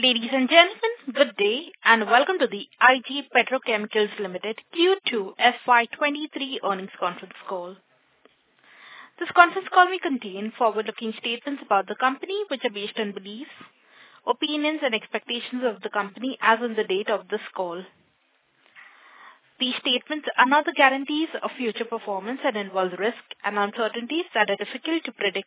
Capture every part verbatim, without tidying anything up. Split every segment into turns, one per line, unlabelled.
Ladies and gentlemen, good day, and welcome to the I G Petrochemicals Limited Q two F Y twenty-three earnings conference call. This conference call may contain forward-looking statements about the company, which are based on beliefs, opinions, and expectations of the company as on the date of this call. These statements are not the guarantees of future performance and involve risks and uncertainties that are difficult to predict.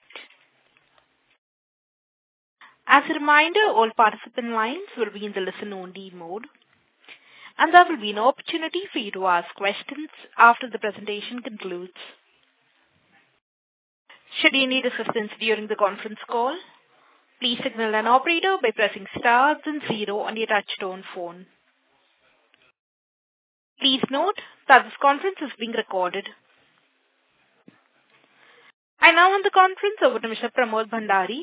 As a reminder, all participant lines will be in the listen-only mode, and there will be no opportunity for you to ask questions after the presentation concludes. Should you need assistance during the conference call, please signal an operator by pressing star and zero on your touchtone phone. Please note that this conference is being recorded. I now hand the conference over to Mister Pramod Bhandari,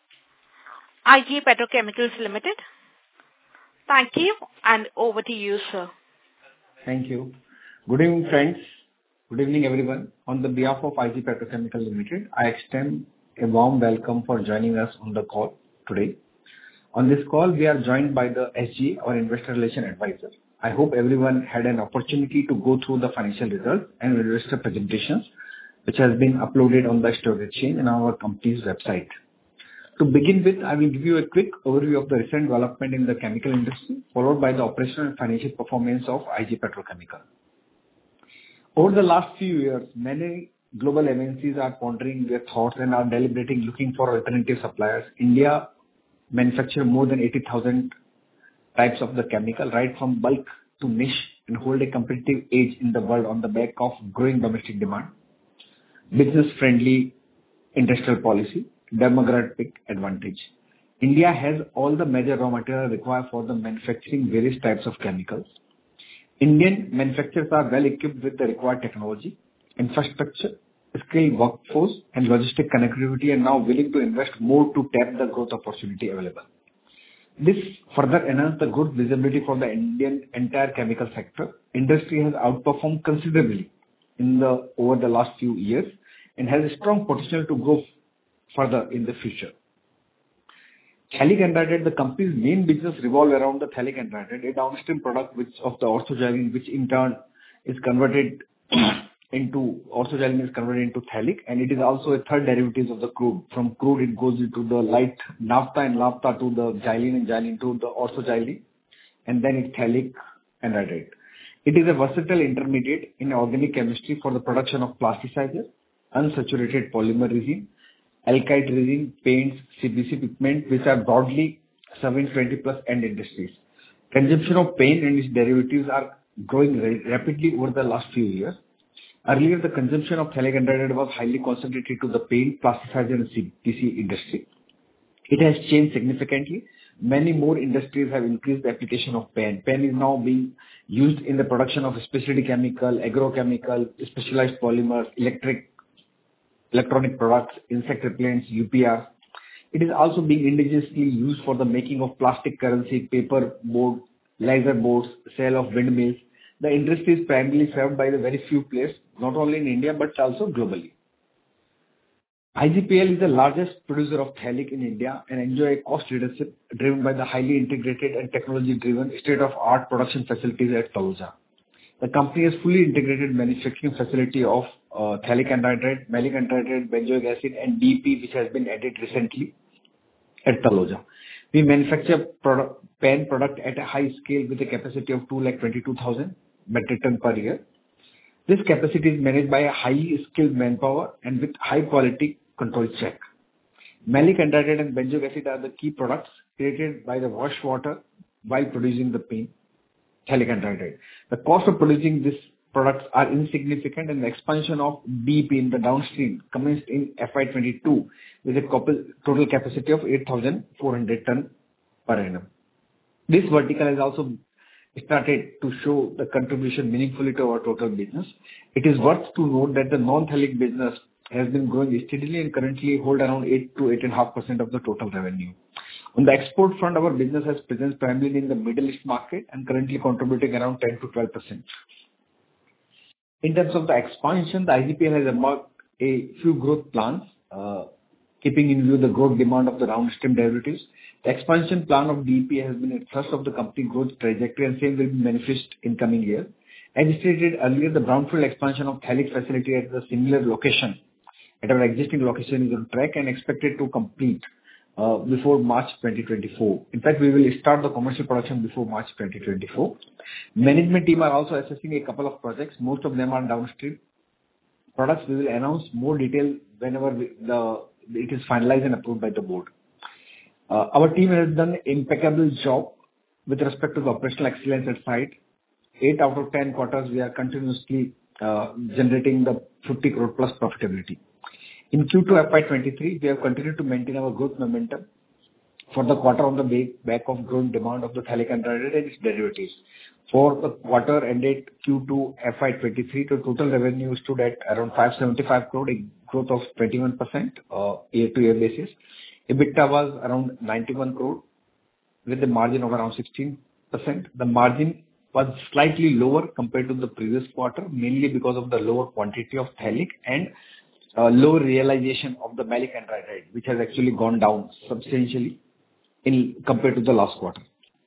I G Petrochemicals Limited. Thank you, and over to you, sir.
Thank you. Good evening, friends. Good evening, everyone. On the behalf of I G Petrochemicals Limited, I extend a warm welcome for joining us on the call today. On this call, we are joined by the S G A, our Investor Relation Advisor. I hope everyone had an opportunity to go through the financial results and investor presentations, which has been uploaded on the stock exchange and our company's website. To begin with, I will give you a quick overview of the recent development in the chemical industry, followed by the operational and financial performance of I G Petrochemicals. Over the last few years, many global M N Cs are pondering their thoughts and are deliberating looking for alternative suppliers. India manufactures more than eighty thousand types of the chemical, right from bulk to niche, and hold a competitive edge in the world on the back of growing domestic demand, business-friendly industrial policy, demographic advantage. India has all the major raw material required for the manufacturing various types of chemicals. Indian manufacturers are well equipped with the required technology, infrastructure, skilled workforce, and logistic connectivity, and now willing to invest more to tap the growth opportunity available. This further enhances the good visibility for the Indian entire chemical sector. Industry has outperformed considerably in the over the last few years and has a strong potential to grow further in the future. Phthalic anhydride, the company's main business revolves around the phthalic anhydride, a downstream product which of the orthoxylene, which in turn is converted into orthoxylene is converted into phthalic, and it is also a third derivative of the crude. From crude, it goes into the light naphtha, and naphtha to the xylene, and xylene to the orthoxylene, and then it's phthalic anhydride. It is a versatile intermediate in organic chemistry for the production of plasticizers, unsaturated polymer resin, alkyd resin, paints, C B C pigment, which are broadly serving twenty plus end industries. Consumption of paint and its derivatives are growing rapidly over the last few years. Earlier, the consumption of phthalic anhydride was highly concentrated to the paint, plasticizer, and C B C industry. It has changed significantly. Many more industries have increased the application of pen. Pen is now being used in the production of specialty chemical, agrochemical, specialized polymers, electric electronic products, insect repellents, U P R. It is also being indigenously used for the making of plastic currency, paper board, laser boards, sale of windmills. The industry is primarily served by the very few players, not only in India but also globally. I G P L is the largest producer of phthalic in India and enjoy a cost leadership driven by the highly integrated and technology-driven state-of-art production facilities at Taloja. The company has fully integrated manufacturing facility of uh, phthalic anhydride, malic anhydride, benzoic acid, and D E P, which has been added recently at Taloja. We manufacture product, pen product at a high scale with a capacity of two lakh twenty-two thousand metric ton per year. This capacity is managed by a highly skilled manpower and with high quality control check. Malic anhydride and benzoic acid are the key products created by the wash water while producing the paint. Phthalic anhydride. The cost of producing these products are insignificant, and the expansion of D E P in the downstream commenced in F Y twenty-two with a total capacity of eight thousand four hundred ton per annum. This vertical has also started to show the contribution meaningfully to our total business. It is worth to note that the non-phthalic business has been growing steadily and currently hold around eight to eight point five percent of the total revenue. On the export front, our business has presence primarily in the Middle East market and currently contributing around ten to twelve percent. In terms of the expansion, the I G P L has embarked a few growth plans. Uh, keeping in view the growth demand of the downstream derivatives. The expansion plan of D E P has been a thrust of the company growth trajectory, and same will be manifest in coming year. As stated earlier, the brownfield expansion of Thailand facility at the similar location, at our existing location, is on track and expected to complete uh, before March twenty twenty-four. In fact, we will start the commercial production before March twenty twenty-four. Management team are also assessing a couple of projects. Most of them are downstream products. We will announce more detail whenever we, the it is finalized and approved by the board. Uh, our team has done an impeccable job with respect to the operational excellence at site. Eight out of ten quarters, we are continuously uh, generating the fifty crore plus profitability. In Q two F Y twenty-three, we have continued to maintain our growth momentum for the quarter on the back of growing demand of the phthalic anhydride and its derivatives. For the quarter ended Q two F Y twenty-three, the total revenue stood at around five seventy-five crore, a growth of twenty-one percent uh, year-to-year basis. EBITDA was around ninety-one crore with a margin of around sixteen percent. The margin was slightly lower compared to the previous quarter, mainly because of the lower quantity of phthalic and uh, lower realization of the maleic anhydride, which has actually gone down substantially in compared to the last quarter.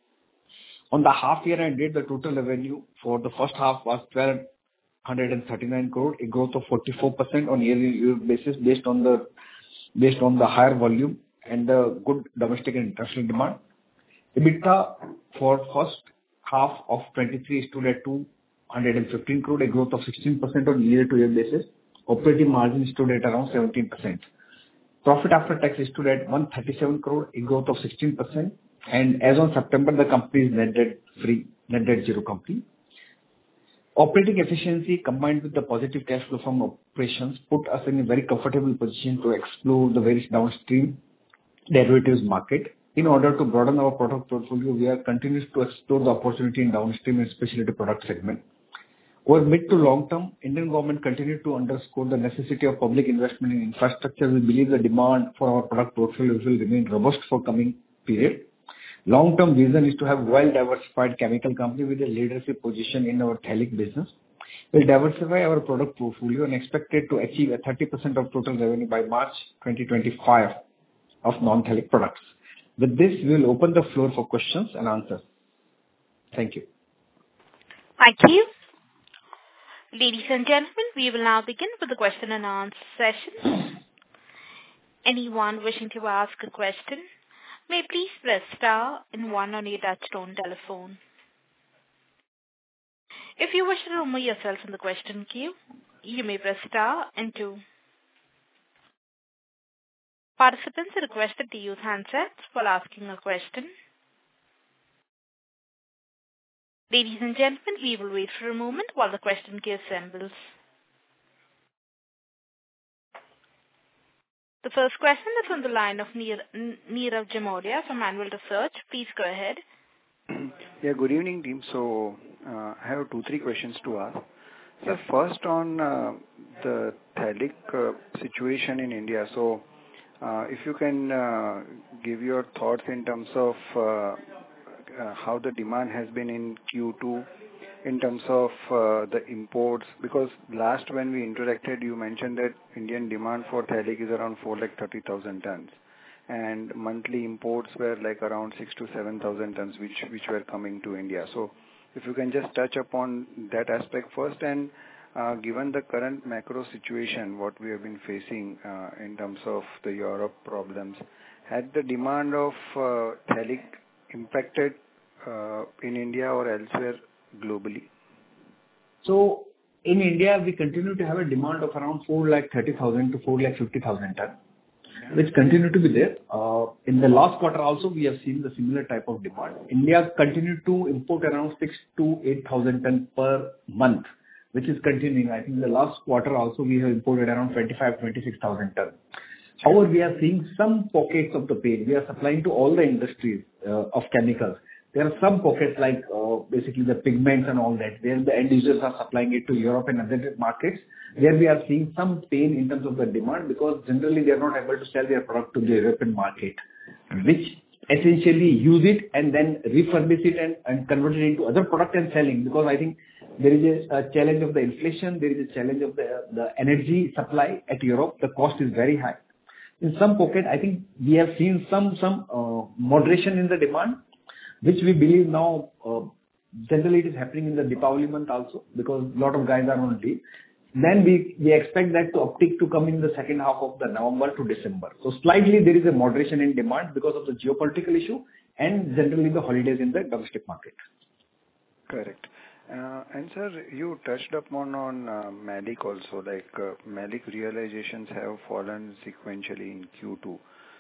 On the half year ended, the total revenue for the first half was twelve thirty-nine crore, a growth of forty-four percent on year-on-year basis based on the based on the higher volume and the good domestic and international demand. EBITDA for first half of twenty-three stood at two hundred fifteen crore, a growth of sixteen percent on year-to-year basis. Operating margin stood at around seventeen percent. Profit after tax stood at one hundred thirty-seven crore, a growth of sixteen percent. And as on September, the company is net debt free, net debt zero company. Operating efficiency combined with the positive cash flow from operations put us in a very comfortable position to explore the various downstream derivatives market. In order to broaden our product portfolio, we are continuing to explore the opportunity in downstream and specialty product segment. Over mid to long term, Indian government continued to underscore the necessity of public investment in infrastructure. We believe the demand for our product portfolio will remain robust for coming period. Long-term vision is to have well-diversified chemical company with a leadership position in our phthalic business. We'll diversify our product portfolio and expected to achieve a thirty percent of total revenue by March twenty twenty-five of non-phthalic products. With this, we will open the floor for questions and answers. Thank you.
Thank you. Ladies and gentlemen, we will now begin with the question and answer session. Anyone wishing to ask a question may please press star and one on your touchtone telephone. If you wish to remove yourself from the question queue, you may press star and two. Participants are requested to use handsets while asking a question. Ladies and gentlemen, we will wait for a moment while the question queue assembles. The first question is on the line of Nirav Jamoria from Anvil Research. Please go ahead.
Yeah, good evening, team. So, uh, I have two, three questions to ask. So, first on uh, the phthalic uh, situation in India. So, uh, if you can uh, give your thoughts in terms of uh, uh, how the demand has been in Q two, in terms of uh, the imports, because last when we interacted, you mentioned that Indian demand for phthalic is around four lakh thirty thousand tons, and monthly imports were like around six to seven thousand tons, which which were coming to India. So, if you can just touch upon that aspect first, and uh, given the current macro situation, what we have been facing uh, in terms of the Europe problems, had the demand of uh, phthalic impacted uh, in India or elsewhere globally?
So in India, we continue to have a demand of around four lakh thirty thousand to four lakh fifty thousand tons, yeah, which continue to be there. Uh, in the last quarter also, we have seen the similar type of demand. India continued to import around six to eight thousand tons per month, which is continuing. I think the last quarter also we have imported around twenty-five, twenty-six thousand tons. However, we are seeing some pockets of the pain. We are supplying to all the industries uh, of chemicals. There are some pockets like uh, basically the pigments and all that, where the end users are supplying it to Europe and other markets, where we are seeing some pain in terms of the demand, because generally they are not able to sell their product to the European market, which essentially use it and then refurbish it and, and convert it into other product and selling. Because I think there is a, a challenge of the inflation, there is a challenge of the, the energy supply at Europe. The cost is very high. in some pocket, I think we have seen some some uh, moderation in the demand, which we believe now uh, generally it is happening in the Deepavali month also because a lot of guys are on leave. Then we we expect that to uptick to come in the second half of the November to December. So slightly there is a moderation in demand because of the geopolitical issue and generally the holidays in the domestic market.
Correct. Uh, and sir, you touched upon on uh, Malik also, like uh, Malik realizations have fallen sequentially in Q two.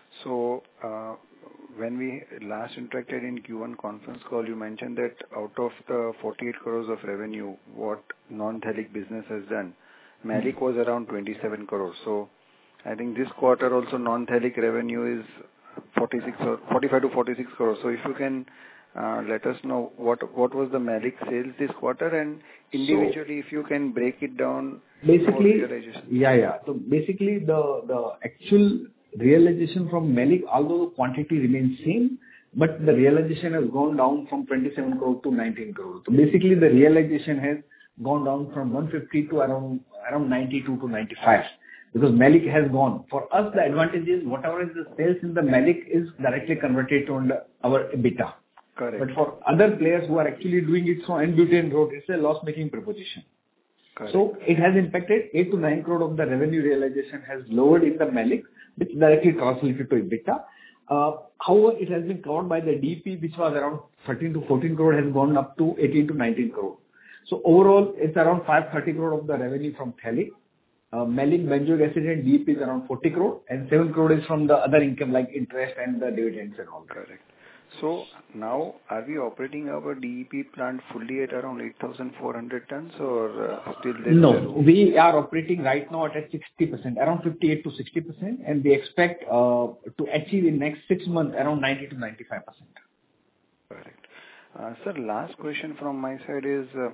So uh, when we last interacted in Q one conference call, you mentioned that out of the forty-eight crores of revenue, what non-Thalik business has done, Malik was around twenty-seven crores. So I think this quarter also non-Thalik revenue is forty-six or forty-five to forty-six crores. So if you can uh, let us know what what was the Malik sales this quarter, and individually so, if you can break it down.
Basically, yeah, yeah. So basically the the actual realization from Malik, although the quantity remains same, but the realization has gone down from twenty-seven crore to nineteen crore. So basically the realization has gone down from one fifty to around around ninety-two to ninety-five because Malik has gone. For us, the advantage is whatever is the sales in the Malik is directly converted to our EBITDA.
Correct.
But for other players who are actually doing it from N-butane route, it's a loss-making proposition.
Correct.
So it has impacted eight to nine crore of the revenue realization has lowered in the Malik, which directly translated to EBITDA. Uh, however, it has been covered by the D P, which was around thirteen to fourteen crore, has gone up to eighteen to nineteen crore. So overall, it's around five hundred thirty crore of the revenue from Thalik. Uh, Malik, benzoic acid and D P is around forty crore, and seven crore is from the other income like interest and the dividends and all.
Correct. So now, are we operating our D E P plant fully at around eight thousand four hundred tons, or uh, still there?
No, we are operating right now at sixty percent, around fifty-eight to sixty percent, and we expect uh, to achieve in next six months around ninety to ninety-five percent.
Correct. Uh, sir, last question from my side is, uh,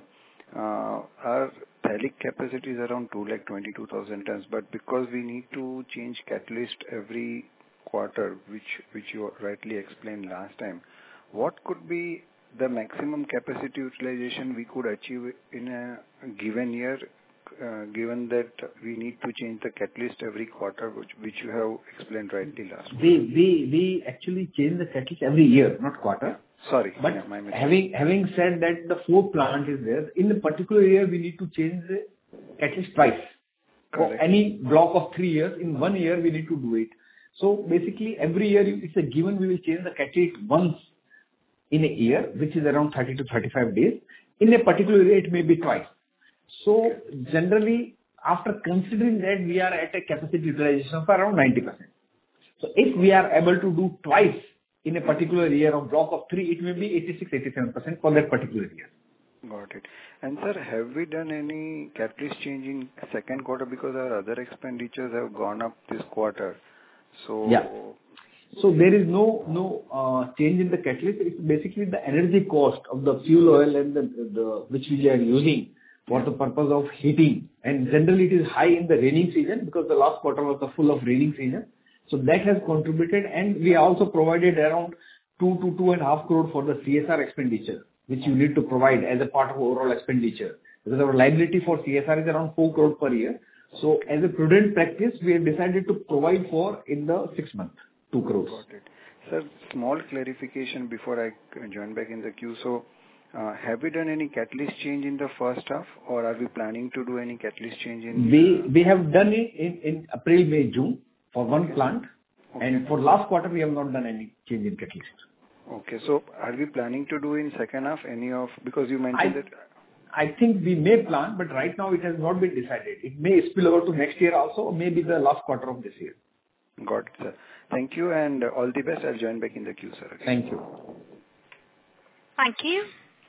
uh, our Thalik capacity is around two lakh twenty-two thousand tons, but because we need to change catalyst every quarter, which which you rightly explained last time, what could be the maximum capacity utilization we could achieve in a given year, uh, given that we need to change the catalyst every quarter, which which you have explained rightly last
we we we actually change the catalyst every year, not quarter.
Sorry,
but
yeah, my mistake.
having having said that, the four plant is there. In the particular year, we need to change the catalyst twice. For any block of three years, in one year we need to do it. So basically, every year it's a given we will change the catalyst once in a year, which is around thirty to thirty-five days. In a particular year, it may be twice. So generally, after considering that, we are at a capacity utilization of around ninety percent. So if we are able to do twice in a particular year of block of three, it may be eighty-six, eighty-seven percent for that particular year.
Got it. And sir, have we done any catalyst change in second quarter because our other expenditures have gone up this quarter? So
yeah. So there is no no uh, change in the catalyst. It's basically the energy cost of the fuel oil and the, the which we are using for the purpose of heating. And generally it is high in the raining season because the last quarter was the full of raining season. So that has contributed, and we also provided around two to two and a half crore for the C S R expenditure, which you need to provide as a part of overall expenditure. Because our liability for C S R is around four crore per year. So as a prudent practice, we have decided to provide for in the six months, two crores.
Got it. Sir, small clarification before I join back in the queue. So uh, have we done any catalyst change in the first half, or are we planning to do any catalyst change in?
We, we have done it in, in April, May, June. For one okay. plant, okay. and for last quarter we have not done any change in catalyst.
Okay, so are we planning to do in second half any of, because you mentioned
I,
that...
I think we may plan, but right now it has not been decided. It may spill over to next year also, or maybe the last quarter of this year.
Got it, sir. Thank you, and all the best. I'll join back in the queue, sir. Okay.
Thank you.
Thank you.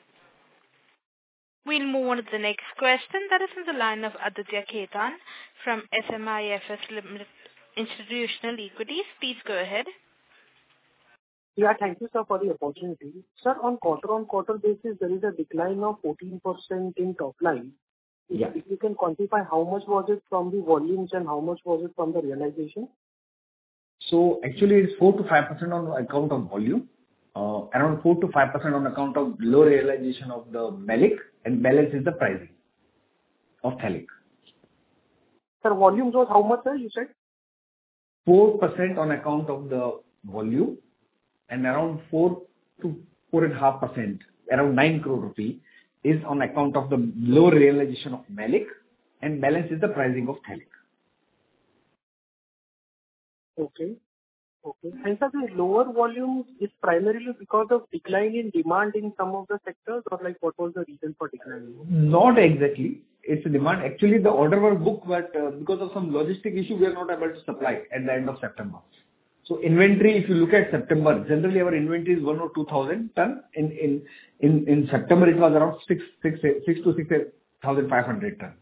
We'll move on to the next question. That is from the line of Aditya Khetan from S M I F S Limited. Institutional Equities. Please go ahead.
Yeah, thank you, sir, for the opportunity. Sir, on quarter-on-quarter basis, there is a decline of fourteen percent in top line. If,
yeah.
if you can quantify how much was it from the volumes and how much was it from the realization?
So actually, it's four to five percent on account of volume, uh, around four to five percent on account of low realization of the Malik, and balance is the pricing of Thalik.
Sir, volumes was how much, sir, you said?
four percent on account of the volume, and around four to four point five percent, around nine crore rupee, is on account of the low realization of Malic, and balance is the pricing of Thalic.
Okay. Okay. And sir, the lower volume is primarily because of decline in demand in some of the sectors, or like what was the reason for decline?
Not exactly. It's a demand. Actually, the order were booked, but uh, because of some logistic issue, we are not able to supply at the end of September. So inventory, if you look at September, generally our inventory is one or two thousand ton. In in in in September, it was around six six six to six thousand five hundred ton.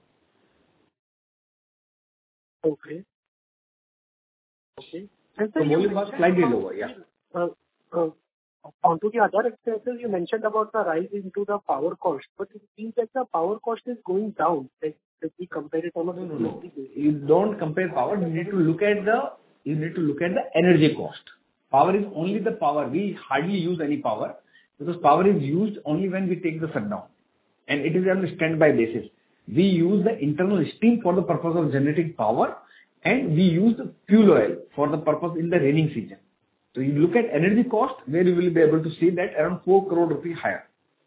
Okay. Okay. And
So
sir, you
volume was
mentioned
slightly
about
lower, yeah.
uh, uh, onto the other expenses, you mentioned about the rise into the power cost, but it seems that the power cost is going down, like if we compare it on a
No, no, no.
monthly basis.
You don't compare power. You need to look at the you need to look at the energy cost. Power is only the power. We hardly use any power because power is used only when we take the shutdown, and it is on a standby basis. We use the internal steam for the purpose of generating power, and we use the fuel oil for the purpose in the raining season. So you look at energy cost, where you will be able to see that around four crore rupees higher.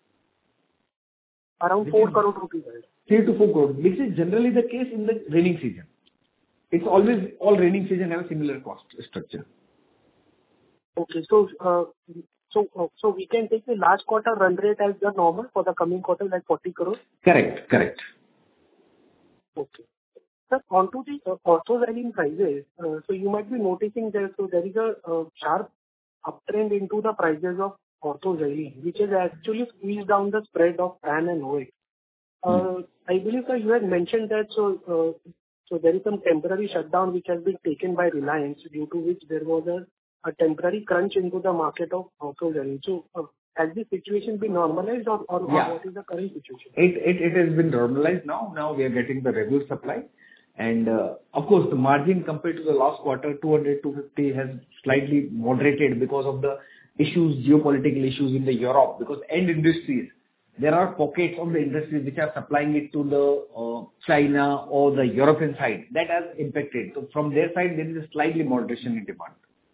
Around four crore rupees.
three to four crore. This is generally the case in the raining season. It's always, all raining season have a similar cost structure.
Okay. So, uh, so, uh, so we can take the last quarter run rate as the normal for the coming quarter, like forty crores?
Correct. Correct.
Okay. Sir, onto the uh, orthoxylene prices, uh, so you might be noticing there, so there is a uh, sharp uptrend into the prices of orthoxylene, which has actually squeezed down the spread of P A N and O X. Uh, I believe, sir, you had mentioned that, so, uh, so there is some temporary shutdown which has been taken by Reliance, due to which there was a, a temporary crunch into the market of orthoxylene. So, uh, has this situation been normalized, or, or,
Yeah.
or what is the current situation?
It, it, it has been normalized now. Now we are getting the regular supply. And, uh, of course, the margin compared to the last quarter, two hundred, two fifty, has slightly moderated because of the issues, geopolitical issues in the Europe, because end industries, there are pockets of the industries which are supplying it to the uh, China or the European side. That has impacted. So from their side, there is a slightly moderation in demand.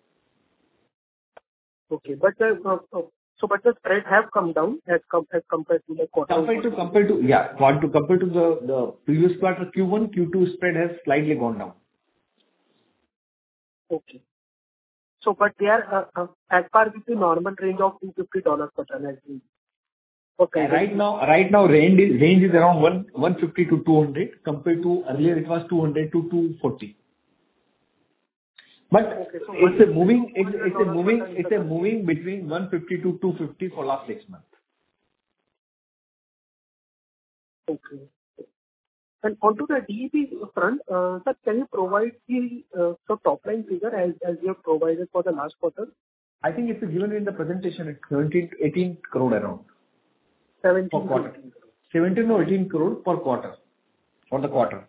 Okay. But the, uh, uh, so but the spread have come down as com- as compared to the quarter.
Compared to, compared to, yeah, quad- to compared to the, the previous quarter, Q one, Q two spread has slightly gone down.
Okay. So but they are uh, uh, at par with the normal range of two hundred fifty dollars per ton, I think. Okay.
Right now, right now range is, range is around one, 150 to two hundred, compared to earlier it was two hundred to two forty. But
Okay, so
it's a moving, it's, it's a
$150
moving,
per ton
it's a moving between one fifty to two fifty for last six months.
Okay. And onto the D E P front, uh, sir, can you provide the uh, so top line figure as as you have provided for the last quarter?
I think it's given in the presentation, it's seventeen, eighteen crore around
seventeen
per quarter. seventeen or eighteen crore per quarter, for the quarter.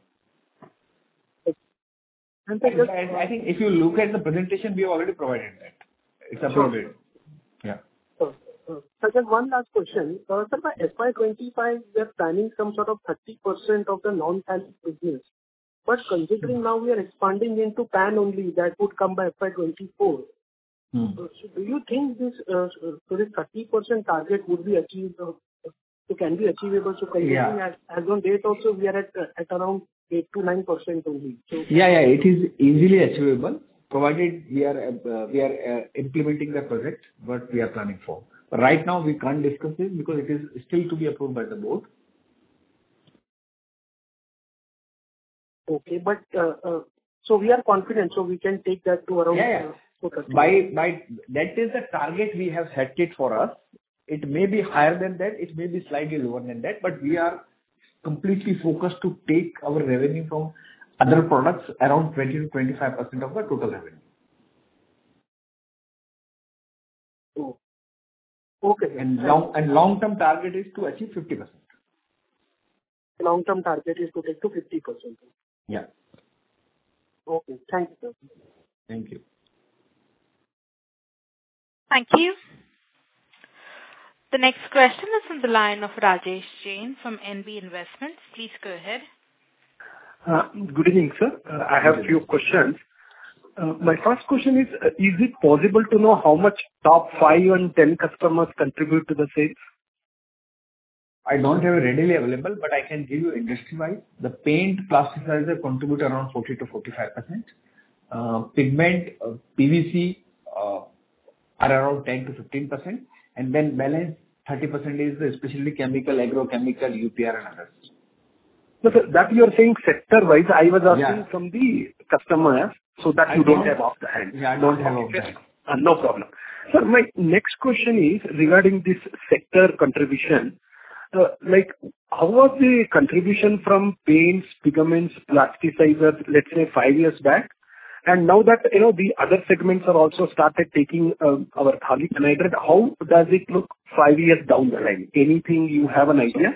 And sir,
I,
just,
I, I think if you look at the presentation, we have already provided that. It's uploaded. Yeah.
uh, uh, sir, just one last question. Uh, Sir, by F Y twenty-five, we are planning some sort of thirty percent of the non-talent business. But considering now we are expanding into P A N only, that would come by F Y twenty-four.
Hmm.
So do you think this uh, so this thirty percent target would be achieved, uh, so can be achievable? So considering
Yeah.
as as on date also, we are at uh, at around eight to nine percent only. So
Yeah, yeah, it is easily achievable, provided we are uh, we are uh, implementing the project what we are planning for. But right now, we can't discuss it because it is still to be approved by the board.
okay, but uh, uh, so we are confident, so we can take that to around
Yeah, yeah.
uh, to thirty.
By by that is the target we have set it for us. It may be higher than that, it may be slightly lower than that, but we are completely focused to take our revenue from other products around twenty to twenty-five percent of the total revenue.
Oh, okay.
And long and long-term target is to achieve fifty percent.
Long-term target is to take to fifty percent.
Yeah.
Okay. Thank you, sir.
Thank you.
Thank you. The next question is from the line of Rajesh Jain from N B Investments. Please go ahead.
Uh, Good evening, sir. Uh, I have a few questions.
Uh, My first question is, uh, is it possible to know how much top five and ten customers contribute to the sales?
I don't have it readily available, but I can give you industry-wise. The paint plasticizer contribute around forty to forty-five percent. Uh, pigment, uh, P V C uh, are around ten to fifteen percent. And then balance thirty percent is the specialty chemical, agrochemical, U P R and others.
No, sir, that you are saying sector-wise. I was asking
Yeah.
from the customers, so that
I
you don't
don't-
have off the hand.
Yeah, I don't have
Okay,
off the hand.
uh, No problem. Sir, my next question is regarding this sector contribution. Uh, Like, how was the contribution from paints, pigments, plasticizers, let's say five years back? And now that, you know, the other segments are also started taking um, our phthalic anhydride, how does it look five years down the line? Anything you have an idea?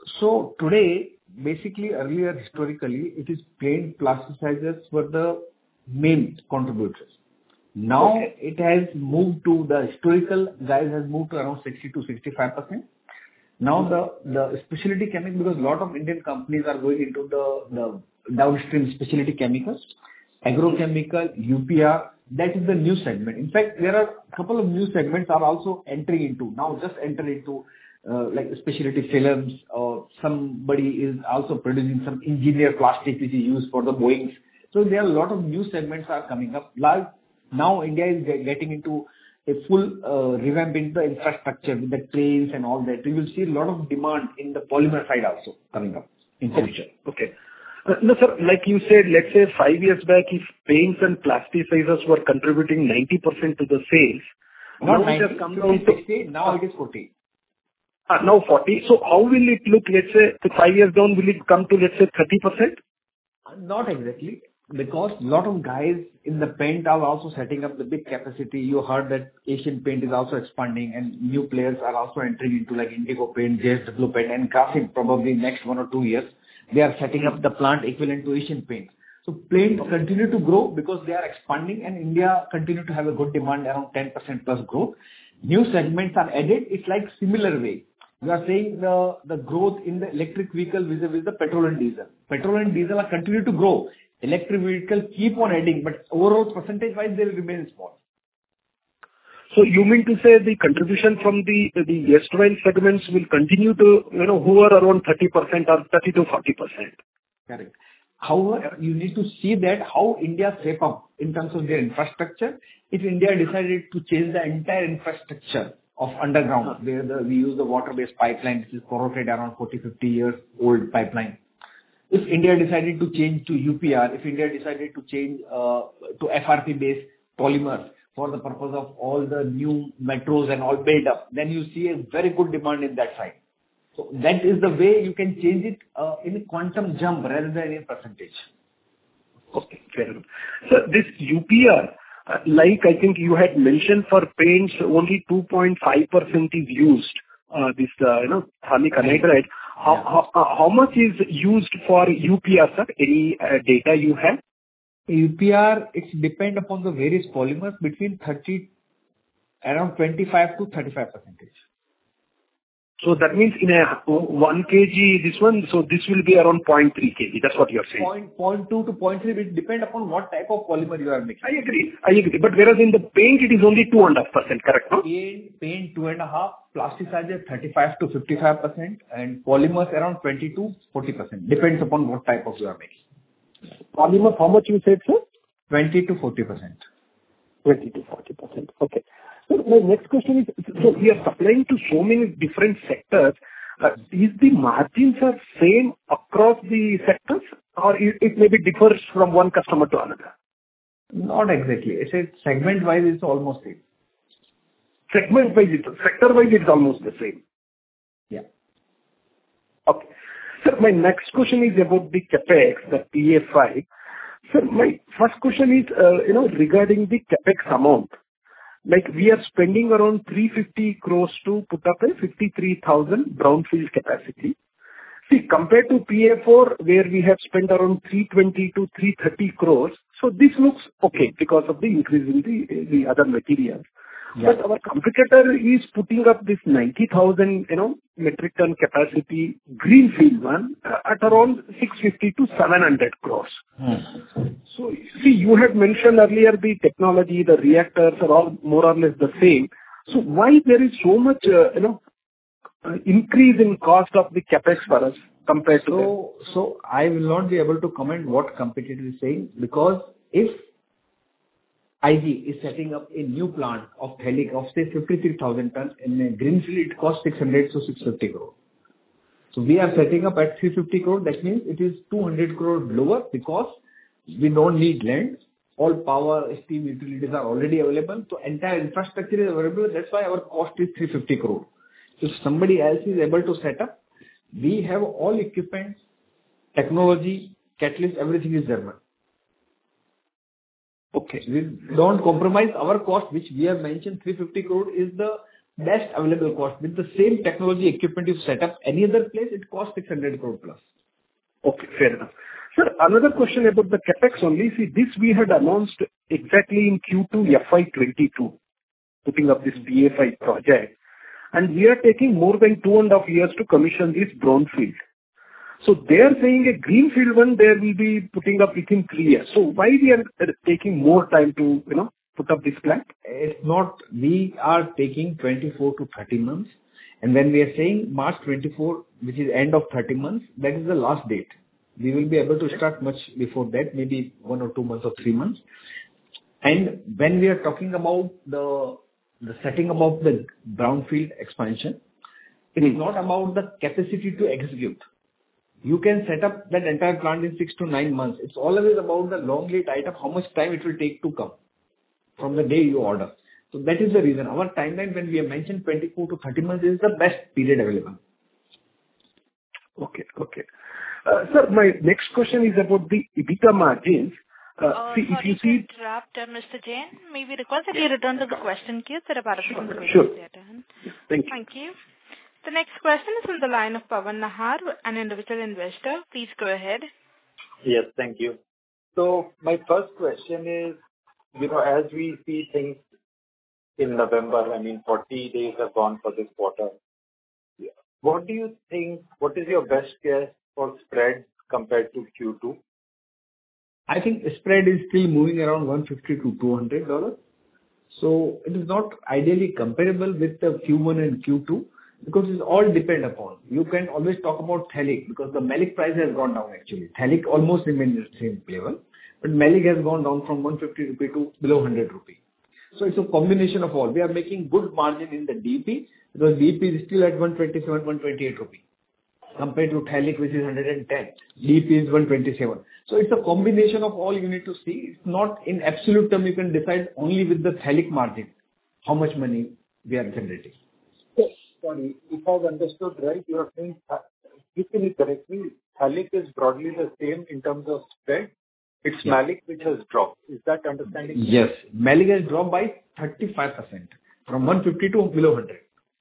So today, basically earlier historically, it is paint plasticizers were the main contributors. Now
Okay.
it has moved to the historical guys has moved to around sixty to sixty-five percent. Now the the specialty chemical, because a lot of Indian companies are going into the the downstream specialty chemicals, agrochemical, U P R, that is the new segment. In fact, there are a couple of new segments are also entering into, now just enter into, uh, like specialty films, or somebody is also producing some engineered plastic which is used for the Boeings. So there are a lot of new segments are coming up. Like now India is ge- getting into a full uh, revamp in the infrastructure with the trains and all that. We will see a lot of demand in the polymer side also coming up in future.
Okay. Uh, No, sir, like you said, let's say five years back, if paints and plasticizers were contributing ninety percent to the sales,
Not
now it
ninety,
has come
fifty,
down to
sixty, now it is forty.
uh, now forty. So how will it look, let's say, to five years down, will it come to, let's say, thirty percent?
Not exactly, because a lot of guys in the paint are also setting up the big capacity. You heard that Asian Paint is also expanding and new players are also entering into like Indigo Paint, J S W Paint and Graphite probably next one or two years. They are setting up the plant equivalent to Asian Paint. So paint continue to grow because they are expanding and India continue to have a good demand around ten percent plus growth. New segments are added. It's like similar way. You are saying the, the growth in the electric vehicle vis-a-vis the petrol and diesel. Petrol and diesel are continue to grow. Electric vehicle keep on adding, but overall percentage wise they will remain small.
So you mean to say the contribution from the the erstwhile segments will continue to, you know, hover around thirty percent or thirty to forty percent?
Correct. However, you need to see that how India shape up in terms of their infrastructure. If India decided to change the entire infrastructure of underground, where the, we use the water-based pipeline, which is corroded around forty, fifty years old pipeline. If India decided to change to U P R, if India decided to change uh, to F R P-based polymers for the purpose of all the new metros and all build up, then you see a very good demand in that side. So that is the way you can change it uh, in a quantum jump rather than in percentage.
Okay, fair enough. So this U P R, uh, like I think you had mentioned for paints, only two point five percent is used, uh, this, uh, you know, phthalic anhydride. How,
Yeah.
how, uh, how much is used for U P R, sir? Any uh, data you have?
U P R, it's depend upon the various polymers between thirty, around twenty-five to thirty-five percentage.
So that means in a one kg, this one, so this will be around zero point three kilograms. That's what you're saying.
Point, point two to point three, it depend upon what type of polymer you are mixing.
I agree. I agree. But whereas in the paint, it is only two point five percent, correct, no?
Paint, paint two and a half, plasticizer thirty-five to fifty-five percent, and polymers around twenty to forty percent. Depends upon what type of you are making.
Polymer, how much you said, sir?
twenty to forty percent.
twenty to forty percent. Okay. So my next question is, so we are supplying to so many different sectors. Uh, is the margins are same across the sectors, or it, it maybe differs from one customer to another?
Not exactly. It's a segment wise, it's almost same.
Segment wise, sector wise, it's almost the same.
Yeah.
Okay. Sir, my next question is about the CapEx, the P A five. Sir, my first question is, uh, you know, regarding the CapEx amount. Like we are spending around three hundred fifty crores to put up a fifty-three thousand brownfield capacity. See, compared to P A four, where we have spent around three hundred twenty to three hundred thirty crores, so this looks okay because of the increase in the, the other materials. Yeah. But our competitor is putting up this ninety thousand, you know, metric ton capacity greenfield one uh, at around six fifty to seven hundred crores. Hmm. So, see, you had mentioned earlier the technology, the reactors are all more or less the same. So, why there is so much, uh, you know, uh, increase in cost of the capex for us compared to
so, them? So, I will not be able to comment what competitor is saying, because if I G is setting up a new plant of Thelic of say fifty-three thousand tons in a greenfield, it costs six hundred to six hundred fifty crore. So we are setting up at three hundred fifty crore. That means it is two hundred crore lower, because we don't need land. All power, steam, utilities are already available. So entire infrastructure is available. That's why our cost is three hundred fifty crore. So if somebody else is able to set up, we have all equipment, technology, catalyst, everything is German. Okay. We don't compromise our cost, which we have mentioned, three hundred fifty crore is the best available cost. With the same technology equipment you set up any other place, it costs six hundred crore plus.
Okay, fair enough. Sir, another question about the capex only. See, this we had announced exactly in Q two F Y twenty-two, putting up this P F I project, and we are taking more than two and a half years to commission this brownfield. So they are saying a greenfield one, they will be putting up within three years. So why we are taking more time to, you know, put up this plant?
It's not. We are taking twenty-four to thirty months. And when we are saying March twenty-four, which is end of thirty months, that is the last date. We will be able to start much before that, maybe one or two months or three months. And when we are talking about the, the setting up of the brownfield expansion, it is not about the capacity to execute. You can set up that entire plant in six to nine months. It's always about the long lead item, how much time it will take to come from the day you order. So that is the reason. Our timeline, when we have mentioned twenty-four to thirty months, is the best period available.
Okay, okay. Uh, sir, my next question is about the EBITDA margins.
Uh, uh, see, sorry if you see... to interrupt, uh, Mister Jain. May we request that you return to the question queue? There are participants waiting
sure.
their turn.
Thank you.
Thank you. The next question is on the line of Pawan Nahar, an individual investor. Please go ahead.
Yes, thank you. So my first question is, you know, as we see things in November, I mean, forty days have gone for this quarter. What do you think, what is your best guess for spread compared to Q two?
I think spread is still moving around one fifty to two hundred dollars. So it is not ideally comparable with the Q one and Q two. Because it's all depend upon. You can always talk about Thelic, because the Malik price has gone down actually. Thelic almost remains at the same level, but Malik has gone down from one hundred fifty rupee to below one hundred rupee. So it's a combination of all. We are making good margin in the D P, because D P is still at one twenty-seven, one twenty-eight rupee. Compared to Thelic, which is one hundred ten. D P is one twenty-seven. So it's a combination of all you need to see. It's not in absolute term you can decide only with the Thelic margin how much money we are generating.
Sorry, if I've understood right, you are saying, if you correct me, Thelic is broadly the same in terms of spread. It's yeah. Malik which has dropped. Is that understanding?
Yes. Malik has dropped by thirty-five percent from one fifty to below one hundred.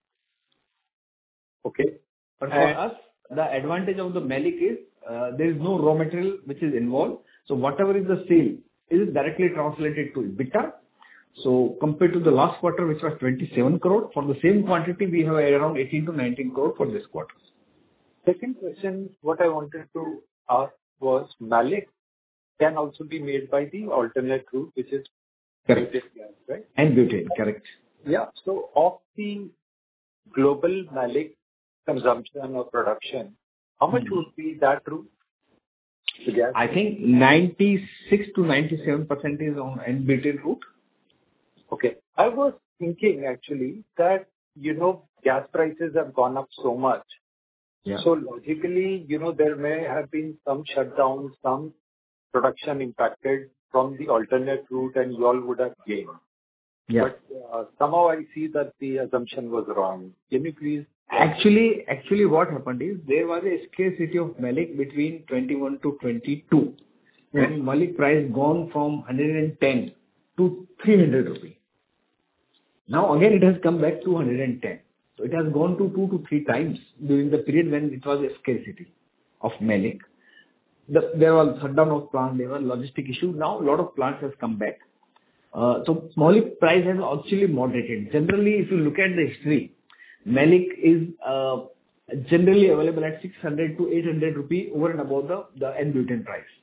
Okay.
But for and us, the advantage of the Malik is uh, there is no raw material which is involved. So whatever is the sale is directly translated to EBITDA. So compared to the last quarter, which was twenty-seven crore, for the same quantity, we have around eighteen to nineteen crore for this quarter.
Second question, what I wanted to ask was, Malik can also be made by the alternate route, which is
correct,
gas, right?
And butane, correct.
Yeah. So of the global Malik consumption or production, how much mm-hmm. would be that route?
Gas? I think ninety-six to ninety-seven percent is on N-butane route.
Okay. I was thinking actually that, you know, gas prices have gone up so much.
Yeah.
So logically, you know, there may have been some shutdowns, some production impacted from the alternate route, and you all would have gained.
Yeah.
But uh, somehow I see that the assumption was wrong. Can you please?
Actually, actually what happened is there was a scarcity of Malik between twenty-one to twenty-two. Mm-hmm. When Malik price gone from one hundred ten to three hundred rupees. Now again it has come back to one hundred ten. So it has gone to two to three times during the period when it was a scarcity of Malik. The, there was shutdown of plant, there was logistic issue. Now a lot of plants has come back. Uh, So malic price has actually moderated. Generally, if you look at the history, malic is uh, generally available at six hundred to eight hundred rupee over and above the the N-butane price.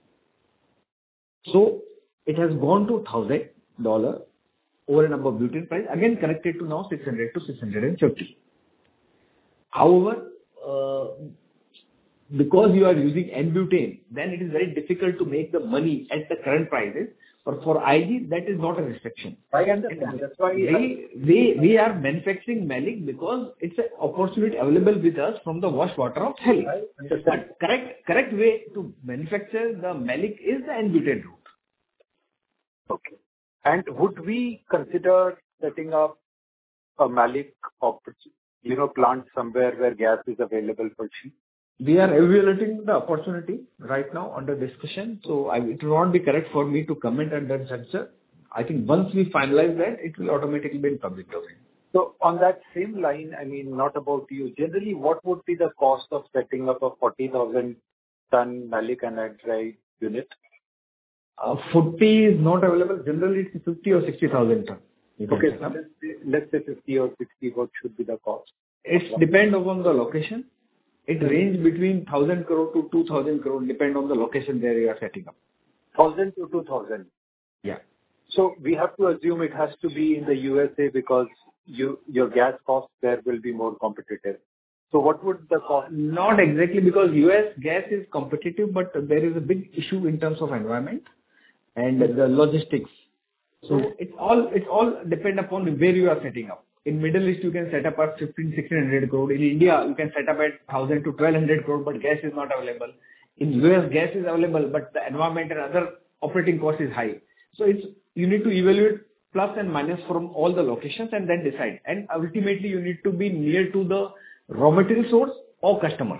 So it has gone to one thousand dollars over and above butane price, again corrected to now six hundred to six hundred fifty. However, uh, because you are using N-butane, then it is very difficult to make the money at the current prices. But for I G, that is not a restriction.
I understand. That's why
we, we, we are manufacturing malic because it's an opportunity available with us from the wash water of Thalik.
I understand.
But correct, correct way to manufacture the malic is the N-butane route.
Okay. And would we consider setting up a malic opportunity, you know, plant somewhere where gas is available for cheap?
We are evaluating the opportunity right now under discussion, so I, it will not be correct for me to comment at that juncture. I think once we finalize that, it will automatically be in public domain.
So on that same line, I mean, not about you, generally, what would be the cost of setting up a forty thousand ton malic anhydride unit?
Uh, forty is not available. Generally, it's fifty or sixty thousand ton.
Okay, so let's say, let's say fifty or sixty, what should be the cost?
It depends upon the location. It ranges between one thousand crore to two thousand crore, depend on the location where you are setting up.
one thousand to two thousand?
Yeah.
So we have to assume it has to be in the U S A because you, your gas costs there will be more competitive. So what would the cost?
Not exactly, because U S gas is competitive, but there is a big issue in terms of environment and the logistics. So it's all, it's all depend upon where you are setting up. In Middle East, you can set up at fifteen, sixteen hundred crore. In India, you can set up at one thousand to twelve hundred crore, but gas is not available. In U S, gas is available, but the environment and other operating cost is high. So it's, you need to evaluate plus and minus from all the locations and then decide. And ultimately, you need to be near to the raw material source or customer.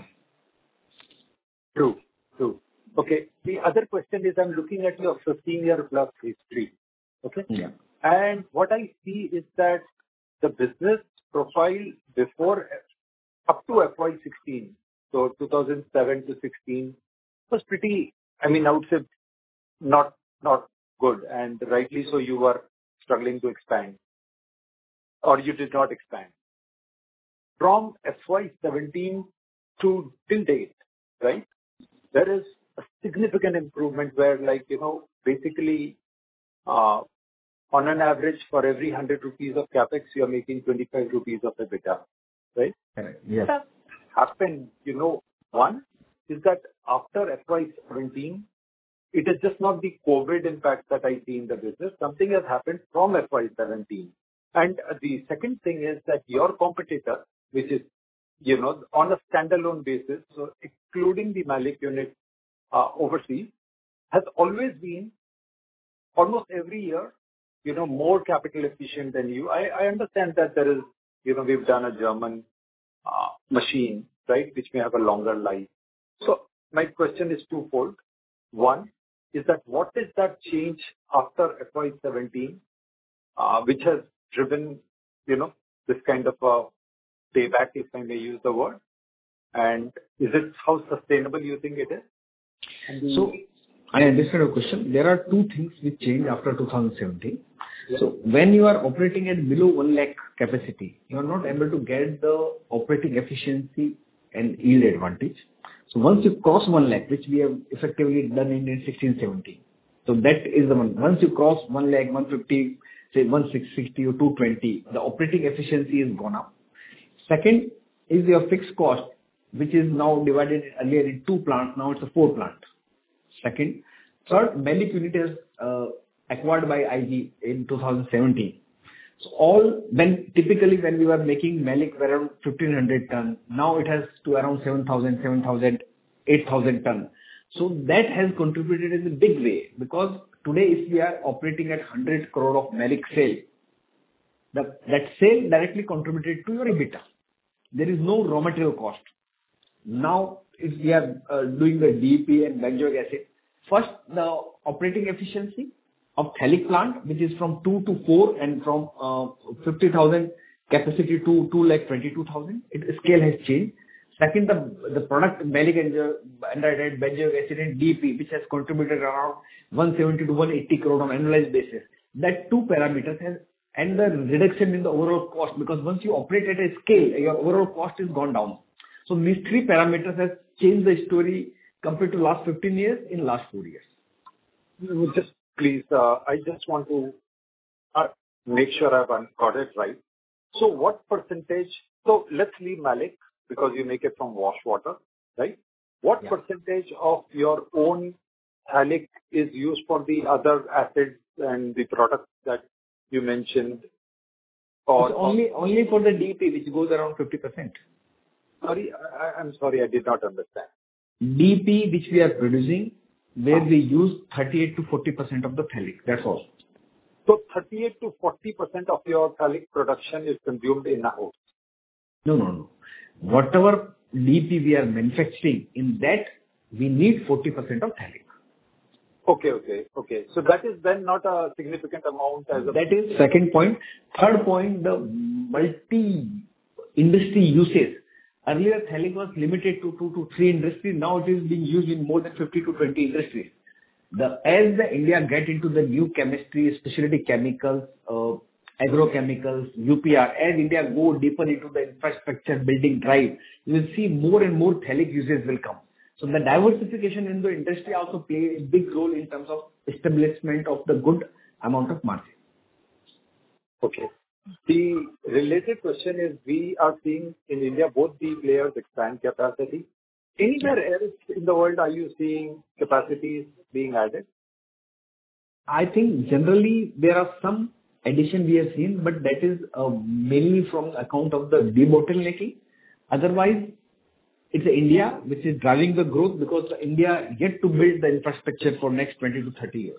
True, true. Okay. The other question is, I'm looking at your fifteen year plus history. Okay.
Yeah.
And what I see is that the business profile before, up to F Y sixteen, so two thousand seven to sixteen, was pretty, I mean, I would say not, not good. And rightly so, you were struggling to expand, or you did not expand. From F Y seventeen to till date, right, there is a significant improvement where, like, you know, basically, uh, on an average, for every one hundred rupees of capex, you are making twenty-five rupees of EBITDA, right?
Yes.
That happened, you know, one is that after F Y seventeen, it is just not the COVID impact that I see in the business. Something has happened from F Y seventeen. And the second thing is that your competitor, which is, you know, on a standalone basis, so excluding the malic unit uh, overseas, has always been almost every year, you know, more capital efficient than you. I, I understand that there is, you know, we've done a German uh, machine, right, which may have a longer life. So my question is twofold. One is that what is that change after F Y seventeen, uh, which has driven, you know, this kind of a payback, if I may use the word? And is it how sustainable you think it is? And
So I understand your question. There are two things which changed after two thousand seventeen.
Yeah.
So when you are operating at below one lakh capacity, you are not able to get the operating efficiency and yield advantage. So once you cross one lakh, which we have effectively done in sixteen seventeen, so that is the one. Once you cross one lakh, one fifty, say one sixty or two twenty, the operating efficiency is gone up. Second is your fixed cost, which is now divided earlier in two plants. Now it's a four plant. Second, third, malic unit is uh, acquired by I G in two thousand seventeen. So all, when typically when we were making malic around fifteen hundred ton, now it has to around seven thousand, seven thousand, eight thousand ton. So that has contributed in a big way, because today if we are operating at one hundred crore of malic sale, the, that sale directly contributed to your EBITDA. There is no raw material cost. Now, if we are uh, doing the D E P and benzoic acid, first the operating efficiency of Thalik plant, which is from two to four and from uh, fifty thousand capacity to two lakh twenty-two thousand, it scale has changed. Second, the the product malic anhydride, benzoic acid and D E P, which has contributed around one seventy to one eighty crore on annualized basis. that two parameters has and the reduction in the overall cost, because once you operate at a scale, your overall cost is gone down. So these three parameters has changed the story compared to last fifteen years in last four years.
Just please, uh, I just want to uh, make sure I've got it right. So what percentage, so let's leave Malik because you make it from wash water, right? What
Yeah.
percentage of your own Thalic is used for the other acids and the products that you mentioned? Or,
It's only only for the D P, which goes around fifty percent.
Sorry, I, I'm sorry, I did not understand.
D P, which we are producing, where we use thirty-eight to forty percent of the phthalic. That's all.
So thirty-eight to forty percent of your Thalic production is consumed in a house.
No, no, no. Whatever D P we are manufacturing, in that we need forty percent of phthalic.
Okay, okay, okay. So that is then not a significant amount as a...
That is second point. Third point, the multi-industry uses. Earlier, phthalic was limited to two to three industries. Now it is being used in more than fifty to twenty industries. The, as the India get into the new chemistry, specialty chemicals, uh, agrochemicals, U P R, as India go deeper into the infrastructure building drive, you will see more and more phthalic uses will come. So the diversification in the industry also play a big role in terms of establishment of the good amount of margin.
Okay. The related question is, we are seeing in India both the players expand capacity. Anywhere else in the world are you seeing capacities being added?
I think generally there are some addition we have seen, but that is uh, mainly from account of the debottlenecking. Otherwise, it's India which is driving the growth, because India yet to build the infrastructure for next twenty to thirty years.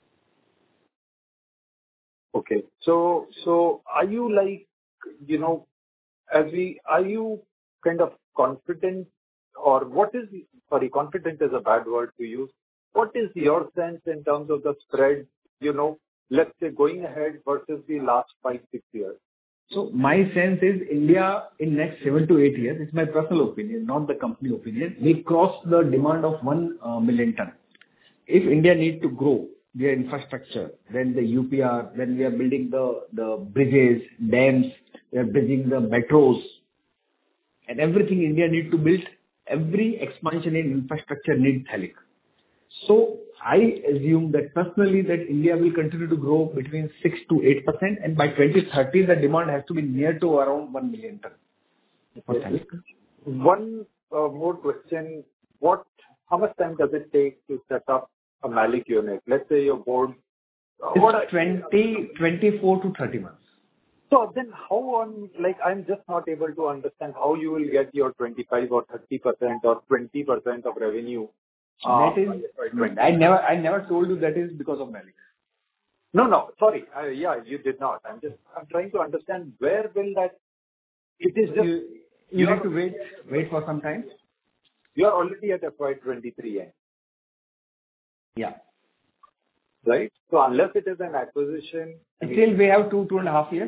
Okay. So, so are you like, you know, as we, are you kind of confident, or what is, sorry, confident is a bad word to use. What is your sense in terms of the spread, you know, let's say going ahead versus the last five, six years?
So my sense is India in next seven to eight years, it's my personal opinion, not the company opinion, we cross the demand of one uh, million ton. If India need to grow their infrastructure, then the U P R, then we are building the, the bridges, dams, we are building the metros, and everything India need to build, every expansion in infrastructure needs phthalic. So I assume that personally that India will continue to grow between six to eight percent, and by twenty thirty the demand has to be near to around one million ton.
Okay. One uh, more question. What, how much time does it take to set up a Malik unit? Let's say your board... Uh, what
It's twenty, twenty-four to thirty months.
So then how on, like, I'm just not able to understand how you will get your twenty-five or thirty percent or twenty percent of revenue.
That is, I never, I never told you that is because of Malik.
No, no, sorry. Uh, yeah, you did not. I'm just, I'm trying to understand where will that, it is just,
You, you need to wait, wait for some time.
you are already at F Y twenty-three end,
Yeah.
right? So unless it is an acquisition. I mean,
Still we have two, two and a half years.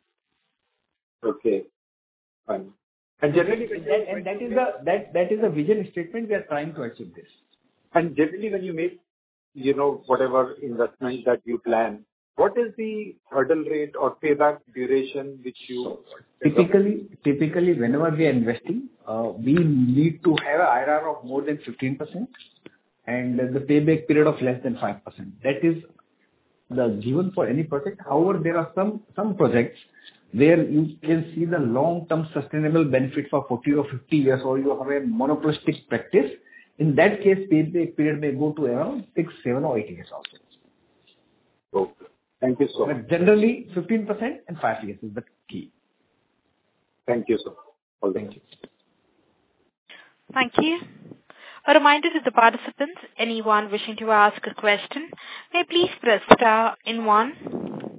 okay, fine. And generally, when
That,
you,
and that is the, that, that is a vision statement we are trying to achieve this.
and generally when you make, you know, whatever investment that you plan, what is the hurdle rate or payback duration which you...
Typically, typically, whenever we are investing, uh, we need to have a I R R of more than fifteen percent and the payback period of less than five percent. That is the given for any project. However, there are some, some projects where you can see the long-term sustainable benefit for forty or fifty years, or you have a monopolistic practice. In that case, payback period may go to around six, seven or eight years also.
Okay. Thank you so much.
But generally, fifteen percent and five years is the key.
Thank you, sir. All the
Thank you.
Thank you. A reminder to the participants, anyone wishing to ask a question, may please press star in one.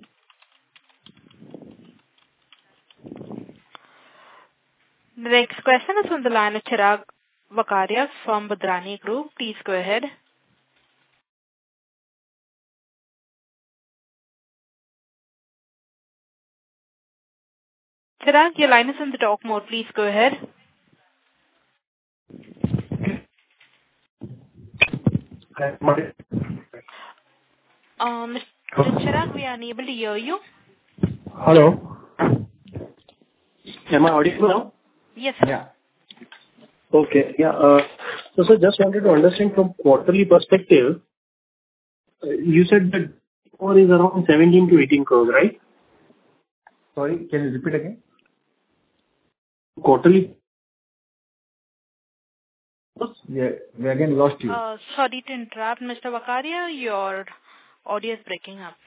The next question is from the line of Chirag Vakaria from Badrani Group. Please go ahead. Chirag, your line is in the talk mode. Please go ahead. Um, Chirag, we are unable to hear you.
Hello. Am I audible now?
Yes, sir.
Yeah.
Okay. Yeah. uh, So, sir, just wanted to understand from quarterly perspective, uh, you said that turnover is around seventeen to eighteen crores, right?
Sorry, can you repeat again?
Quarterly.
Yeah, we again lost you.
Uh, sorry to interrupt, Mister Vakaria. Your audio is breaking up.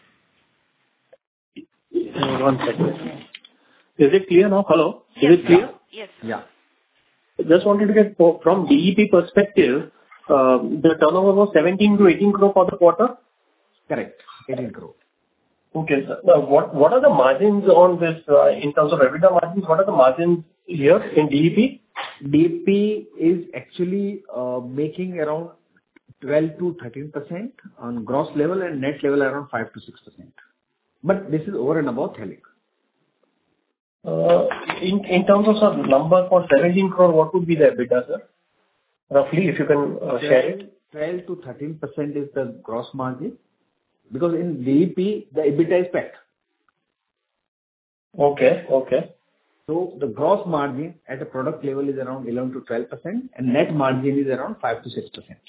Uh, One second. Is it clear now? Hello? Is it clear?
Yes.
Yeah.
Just wanted to get for- from D E P perspective, uh, the turnover was seventeen to eighteen crore for the quarter?
Correct. eighteen crore.
Okay, sir. Now, what what are the margins on this, uh, in terms of EBITDA margins? What are the margins here in D E P?
D E P is actually uh, making around twelve to thirteen percent on gross level and net level around five to six percent. But this is over and above Thelic.
Uh, In in terms of sir, number for seventeen crore, what would be the EBITDA, sir? Roughly, if you can uh, share it.
twelve to thirteen percent is the gross margin, because in D E P, the EBITDA is packed.
Okay. Okay.
So the gross margin at a product level is around eleven to twelve percent, and net margin is around five to six percent.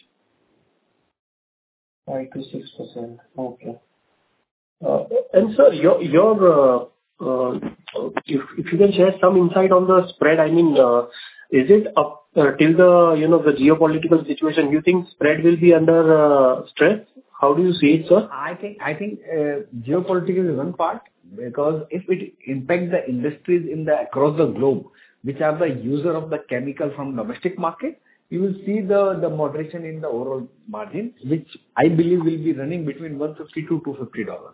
five to six percent. Okay. Uh, And sir, your your uh, uh, if if you can share some insight on the spread, I mean, uh, is it up uh, till the, you know, the geopolitical situation, you think spread will be under uh, stress? How do you see it, sir?
I think I think uh, geopolitical is one part, because if it impacts the industries in the across the globe, which are the user of the chemical from domestic market, you will see the the moderation in the overall margin, which I believe will be running between one fifty to two fifty dollars.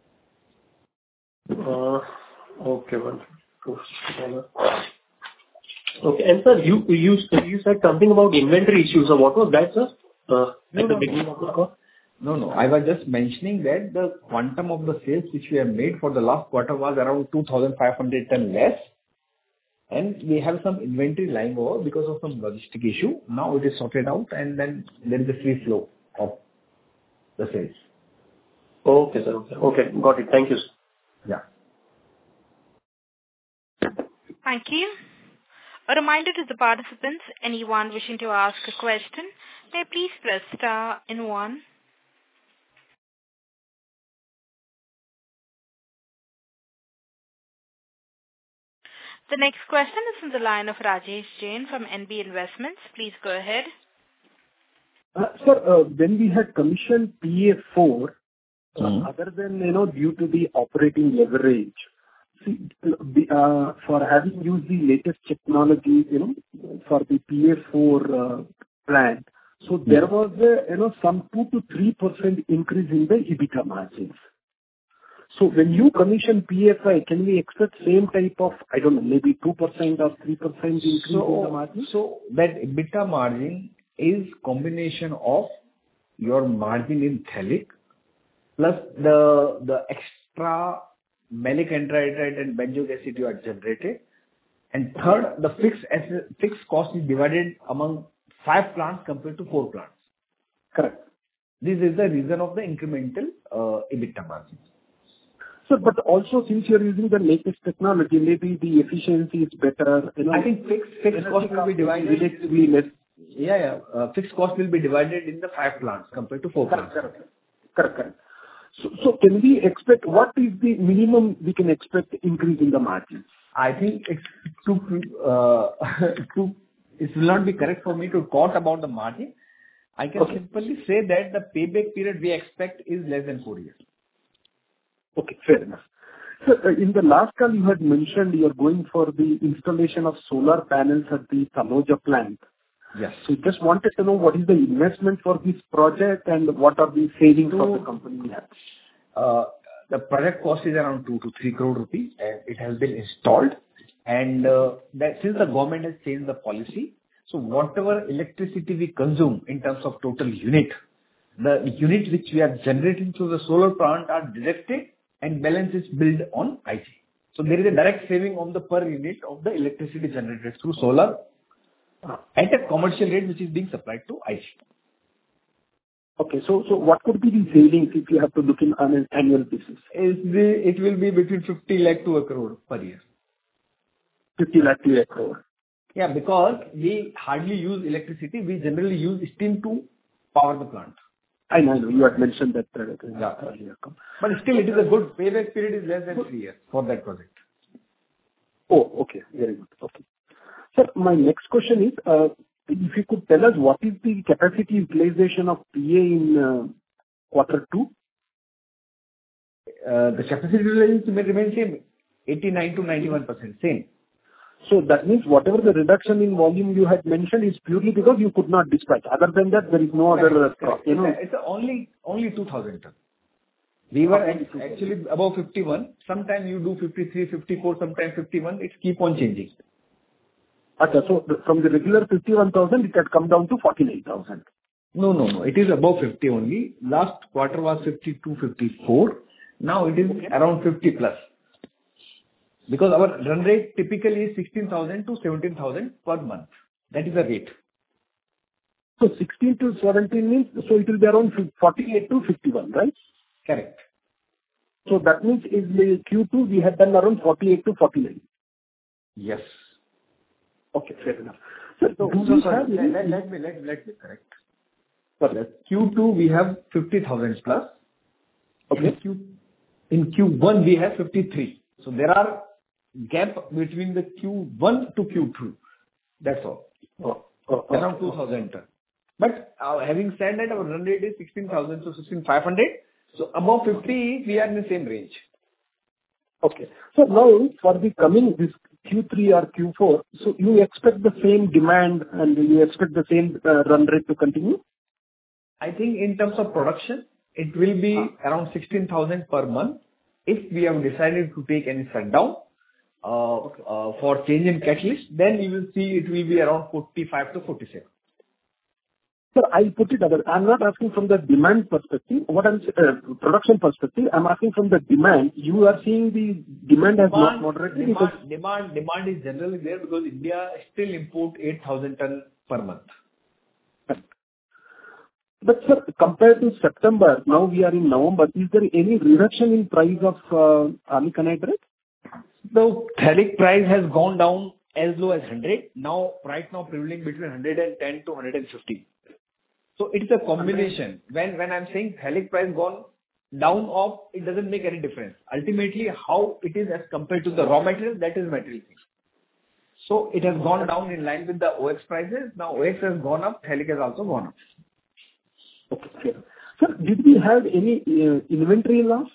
Uh, Okay, one, two, dollar. Okay. And sir, you you you said something about inventory issues. So what was that, sir? Uh,
No,
At the
no,
beginning of the call?
No, no. I was just mentioning that the quantum of the sales which we have made for the last quarter was around two thousand five hundred ton less, and we have some inventory lying over because of some logistic issue. Now it is sorted out, and then there is a free flow of the sales.
Okay, sir. Okay. Okay, got it. Thank you, sir.
Yeah.
Thank you. A reminder to the participants, anyone wishing to ask a question, may please press star and one. The next question is from the line of Rajesh Jain from N B Investments. Please go ahead.
Uh, Sir, uh, when we had commissioned P A four, uh,
Mhm.
other than, you know, due to the operating leverage, see, the, uh, for having used the latest technology, you know, for the P A four uh, plant, so there was a, you know, some two to three percent increase in the EBITDA margins. So when you commission P A five, can we expect same type of, I don't know, maybe two percent or three percent increase in the
So,
margin?
so that EBITDA margin is combination of your margin in Thelic plus the the extra malic anhydride and benzoic acid you are generated. And third, the fixed asset, fixed cost is divided among five plants compared to four plants.
Correct.
This is the reason of the incremental uh, EBITDA margin.
Sir, but also since you're using the latest technology, maybe the efficiency is better, you know.
I think fixed fixed cost will be divided
relatively less.
Yeah, yeah. Uh, fixed cost will be divided in the five plants compared to four
Correct,
plants.
correct. Correct, correct. So, so can we expect, what is the minimum we can expect increase in the margins?
I think it's too, uh, too, it will not be correct for me to talk about the margin. I can
Okay.
simply say that the payback period we expect is less than four years.
Okay, fair enough. So, uh, in the last call, you had mentioned you are going for the installation of solar panels at the Taloja plant.
Yes.
So just wanted to know what is the investment for this project and what are the savings for the company has?
Uh, the project cost is around two to three crore rupees, and it has been installed. And uh, that since the government has changed the policy, so whatever electricity we consume in terms of total unit, the unit which we are generating through the solar plant are deducted and balance is billed on I G. So there is a direct saving on the per unit of the electricity generated through solar at a commercial rate which is being supplied to I G.
Okay. So so what could be the savings if you have to look in on an annual basis?
Is the- It will be between fifty lakh to a crore per year.
fifty lakh to a crore.
Yeah, because we hardly use electricity. We generally use steam to power the plant.
I know, I know. You had mentioned that uh,
Yeah.
earlier.
But still, it is a good payback period is less than three years for that project.
Oh, okay. Very good. Okay. Sir, my next question is, uh, if you could tell us what is the capacity utilization of P A in uh, quarter two?
Uh, The capacity utilization may remain same, eighty-nine to ninety-one percent, same.
So that means whatever the reduction in volume you had mentioned is purely because you could not dispatch. Other than that, there is no other, uh,
Correct.
you know.
It's a- it's a only only two thousand ton. We were
Only
act-
two thousand.
actually above fifty-one. Sometimes you do fifty-three, fifty-four, sometimes fifty-one. It keep on changing.
Okay. So the- from the regular fifty-one thousand, it had come down to forty-nine thousand.
No, no, no. It is above fifty only. Last quarter was fifty-two, fifty-four. Now it is around fifty plus. Because our run rate typically is sixteen thousand to seventeen thousand per month. That is the rate.
So sixteen to seventeen means, so it will be around fif- forty-eight to fifty-one, right?
Correct.
So that means in the Q two, we had done around forty-eight to forty-nine.
Yes.
Okay, fair enough. So
So,
do
so
we
sorry,
have
let,
any-
let, let me let, let me correct.
Sorry.
Q two we have fifty thousand plus.
Okay.
In Q in Q one we have fifty-three. So there are gap between the Q one to Q two. That's all.
Oh, oh, oh.
Around two thousand ton. But uh, having said that, our run rate is sixteen thousand to sixteen thousand five hundred. So above fifty, we are in the same range.
Okay. So now for the coming this Q three or Q four, so you expect the same demand and you expect the same uh, run rate to continue?
I think in terms of production, it will be around sixteen thousand per month. If we have decided to take any shutdown uh, uh, for change in catalyst, then you will see it will be around forty-five to forty-seven.
Sir, I'll put it other. I'm not asking from the demand perspective. What I'm uh, production perspective, I'm asking from the demand. You are seeing the demand has not
Demand,
moderated because...
demand, demand, demand is generally there because India still import eight thousand ton per month.
But sir, compared to September, now we are in November, is there any reduction in price of uh, arganic anhydride?
The phthalic price has gone down as low as one hundred. Now, right now prevailing between one hundred ten to one hundred fifty. So it's a combination. When when I'm saying phthalic price gone down off, it doesn't make any difference. Ultimately, how it is as compared to the raw material, that is material thing. So it has gone down in line with the O X prices. Now O X has gone up, phthalic has also gone up.
Okay, fair. Sir, did we have any uh, inventory loss?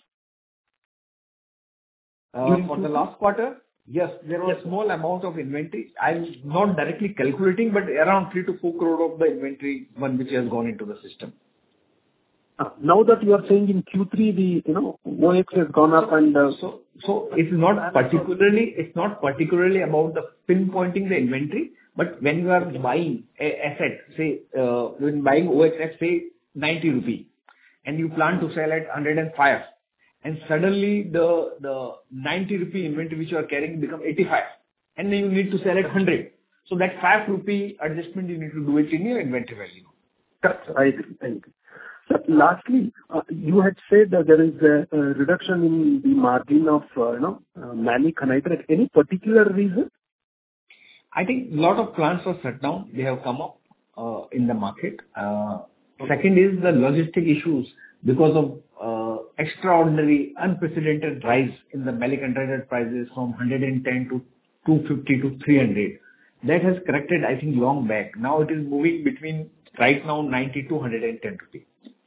Uh, For the last quarter, yes, there was small amount of inventory. I'm not directly calculating, but around three to four crore of the inventory, one which has gone into the system.
Uh, Now that you are saying in Q three, the, you know, O X has gone up and... uh,
So, so it's not particularly, it's not particularly about the pinpointing the inventory, but when you are buying a asset, say, uh, when buying O X at, say, ninety rupee, and you plan to sell at one hundred five, and suddenly the, the ninety rupee inventory which you are carrying become eighty-five, and then you need to sell at one hundred. So that five rupee adjustment, you need to do it in your inventory value.
Correct, sir. I agree. I agree. Sir, lastly, uh, you had said that there is a a reduction in the margin of, uh, you know, uh, malic anhydride. Any particular reason?
I think a lot of plants were shut down. They have come up uh, in the market. Uh, Second is the logistic issues because of uh, extraordinary, unprecedented rise in the malic anhydride prices from one hundred ten to two fifty to three hundred. That has corrected, I think, long back. Now it is moving between right now ninety to one hundred ten rupees.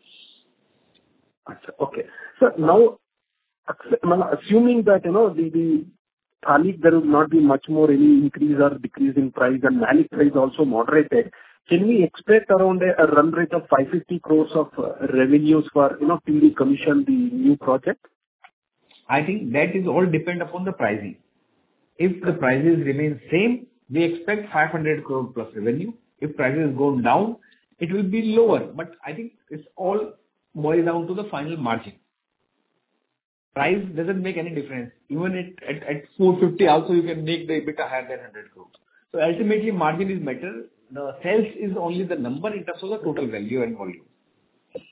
Okay. So now, assuming that, you know, the the phthalic, there will not be much more any increase or decrease in price, and malic price also moderated, can we expect around a a run rate of five hundred fifty crores of uh, revenues for, you know, till we commission the new project?
I think that is all depend upon the pricing. If the prices remain same, we expect five hundred crore plus revenue. If prices go down, it will be lower. But I think it's all boils down to the final margin. Price doesn't make any difference. Even at, at, at four fifty also you can make the EBITDA higher than one hundred crore. So ultimately margin is better. The sales is only the number in terms of the total value and volume.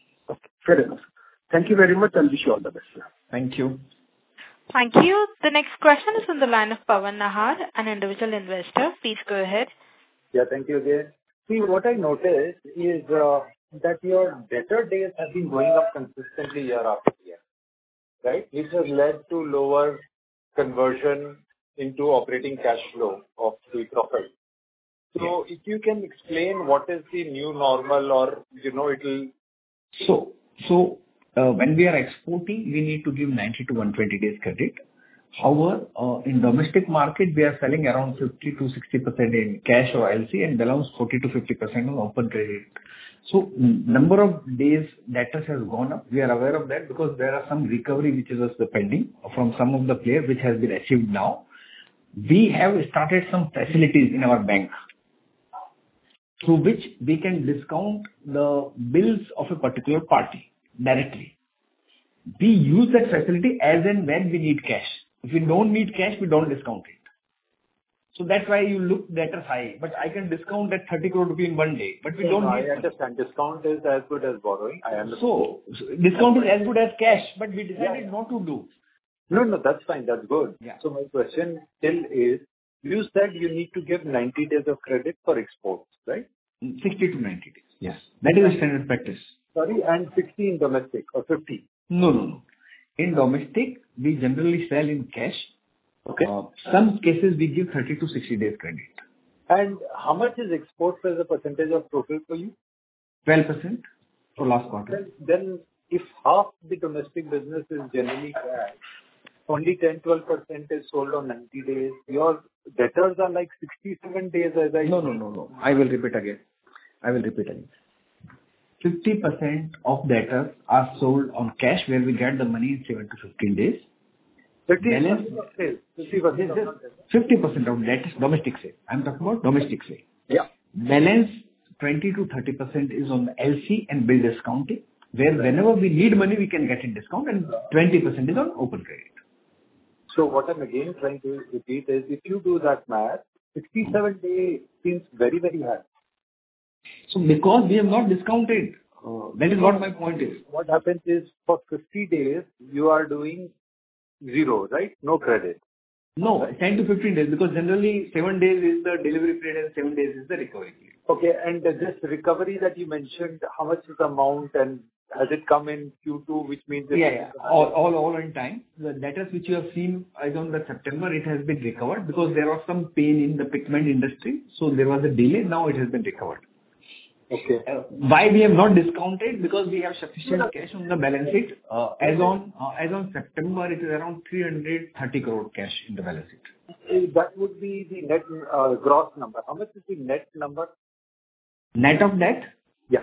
Fair enough. Thank you very much, and wish you all the best, sir.
Thank you.
Thank you. The next question is on the line of Pawan Nahar, an individual investor. Please go ahead.
Yeah, thank you again. See, what I noticed is uh, that your debtor days have been going up consistently year after year, right? Which has led to lower conversion into operating cash flow of the profit. So if you can explain what is the new normal or, you know, it'll...
So, so uh, when we are exporting, we need to give ninety to one hundred twenty days credit. However, uh, in domestic market, we are selling around fifty to sixty percent in cash or L C and balance forty to fifty percent on open credit. So number of days debtors has gone up. We are aware of that because there are some recovery which is also pending from some of the players which has been achieved now. We have started some facilities in our bank through which we can discount the bills of a particular party directly. We use that facility as and when we need cash. If we don't need cash, we don't discount it. So that's why you look debtors high. But I can discount that thirty crore rupee in one day. But we
No,
don't
I
need
understand. Discount is as good as borrowing. I understand.
So, so discount is as good as cash, but we decided
Yeah.
not to do.
No, no, that's fine. That's good.
Yeah.
So my question still is, you said you need to give ninety days of credit for exports, right?
sixty to ninety days. Yes. That is a standard practice.
Sorry, and sixty in domestic or fifty?
No, no, no. In domestic, we generally sell in cash.
Okay.
Uh, some cases we give thirty to sixty days credit.
And how much is exports as a percentage of total for you?
twelve percent for last quarter.
Then, then if half the domestic business is generally cash, only ten to twelve percent is sold on ninety days. Your debtors are like sixty-seven days as I...
No, no, no, no. I will repeat again. I will repeat again. fifty percent of debtors are sold on cash where we get the money in seven to fifteen days.
fifty percent
Balance,
of sales. fifty percent of sales.
fifty percent of that is domestic sale. I'm talking about domestic sale.
Yeah.
Balance twenty to thirty percent is on the L C and bill discounting, where whenever we need money, we can get it discount, and twenty percent is on open credit.
So what I'm again trying to repeat is, if you do that math, sixty-seven day seems very, very high.
So because we have not discounted, uh, that is what my point is.
What happens is, for fifty days, you are doing zero, right? No credit.
No, ten to fifteen days, because generally seven days is the delivery period and seven days is the recovery period.
Okay, and this recovery that you mentioned, how much is the amount and has it come in Q two, which means...
Yeah, yeah. All, all, all in time. The debtors which you have seen as on the September, it has been recovered because there was some pain in the pigment industry. So there was a delay. Now it has been recovered.
Okay.
Uh, why we have not discounted? Because we have sufficient cash on the balance sheet. Uh, as on uh, as on September, it is around three hundred thirty crore cash in the balance sheet.
That would be the net uh, gross number. How much is the net number?
Net of debt?
Yeah.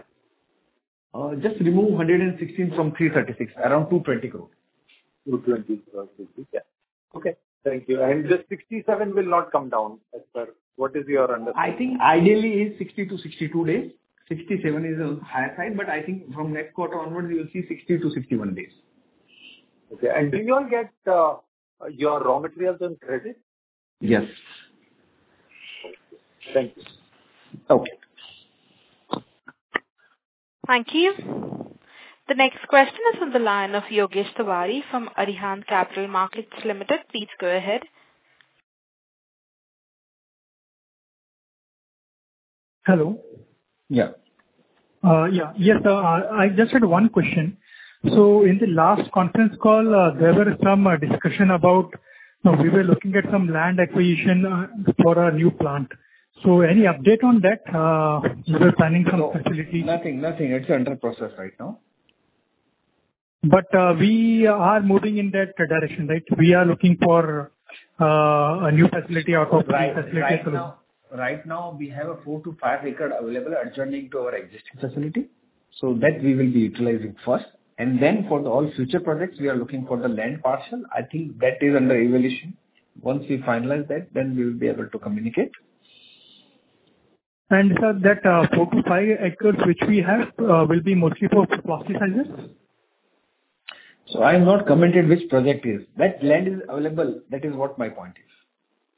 Uh, just remove one hundred sixteen from three thirty-six, around two twenty crore.
two twenty crores. Yeah. Okay. Thank you. And the sixty-seven will not come down as per what is your understanding?
I think ideally is sixty to sixty-two days. sixty-seven is on higher side, but I think from next quarter onwards, you will see sixty to sixty-one days.
Okay. And do you all get uh, your raw materials on credit?
Yes.
Thank you.
Okay.
Thank you. The next question is on the line of Yogesh Tiwari from Arihant Capital Markets Limited. Please go ahead.
Hello.
Yeah.
Uh, yeah. Yes, uh, I just had one question. So in the last conference call, uh, there were some uh, discussion about, you know, we were looking at some land acquisition uh, for a new plant. So any update on that? Uh, we were planning some
No,
facility.
Nothing, nothing. It's under process right now.
But uh, we are moving in that direction, right? We are looking for uh, a new facility out of
Right,
the facility.
right now, right now we have a four to five acre available adjoining to our existing facility. So that we will be utilizing first. And then for the all future projects, we are looking for the land parcel. I think that is under evaluation. Once we finalize that, then we will be able to communicate.
And sir, that uh, four to five acres which we have uh, will be mostly for plasticizers?
So I have not commented which project is. That land is available. That is what my point is.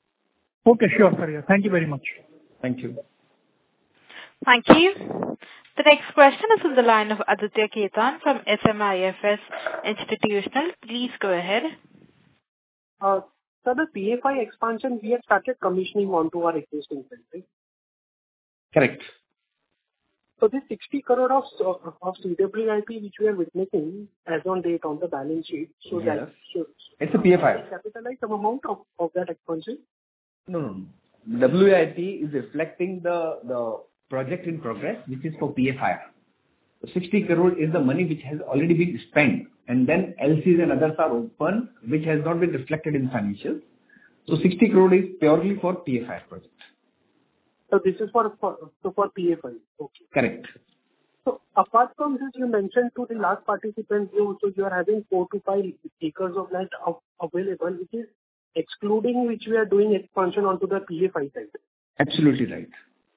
Okay, sure, sir. Yeah. Thank you very much.
Thank you.
Thank you. The next question is from the line of Aditya Khetan from S M I F S Institutional. Please go ahead.
Uh, so the P F I expansion, we have started commissioning onto our existing plant, right?
Correct.
So this sixty crore of of C W I P which we are witnessing as on date on the balance sheet, so
Yes.
that so
It's a P F I.
capitalize some amount of, of that expansion.
No, no, no. W I P is reflecting the the project in progress, which is for P F I. So sixty crore is the money which has already been spent, and then L Cs and others are open, which has not been reflected in financials. So sixty crore is purely for P F I project.
So this is for for so for P F I. Okay.
Correct.
So apart from this, you mentioned to the last participant, you so you are having four to five acres of land av- available, which is excluding which we are doing expansion onto the P F I side.
Absolutely right.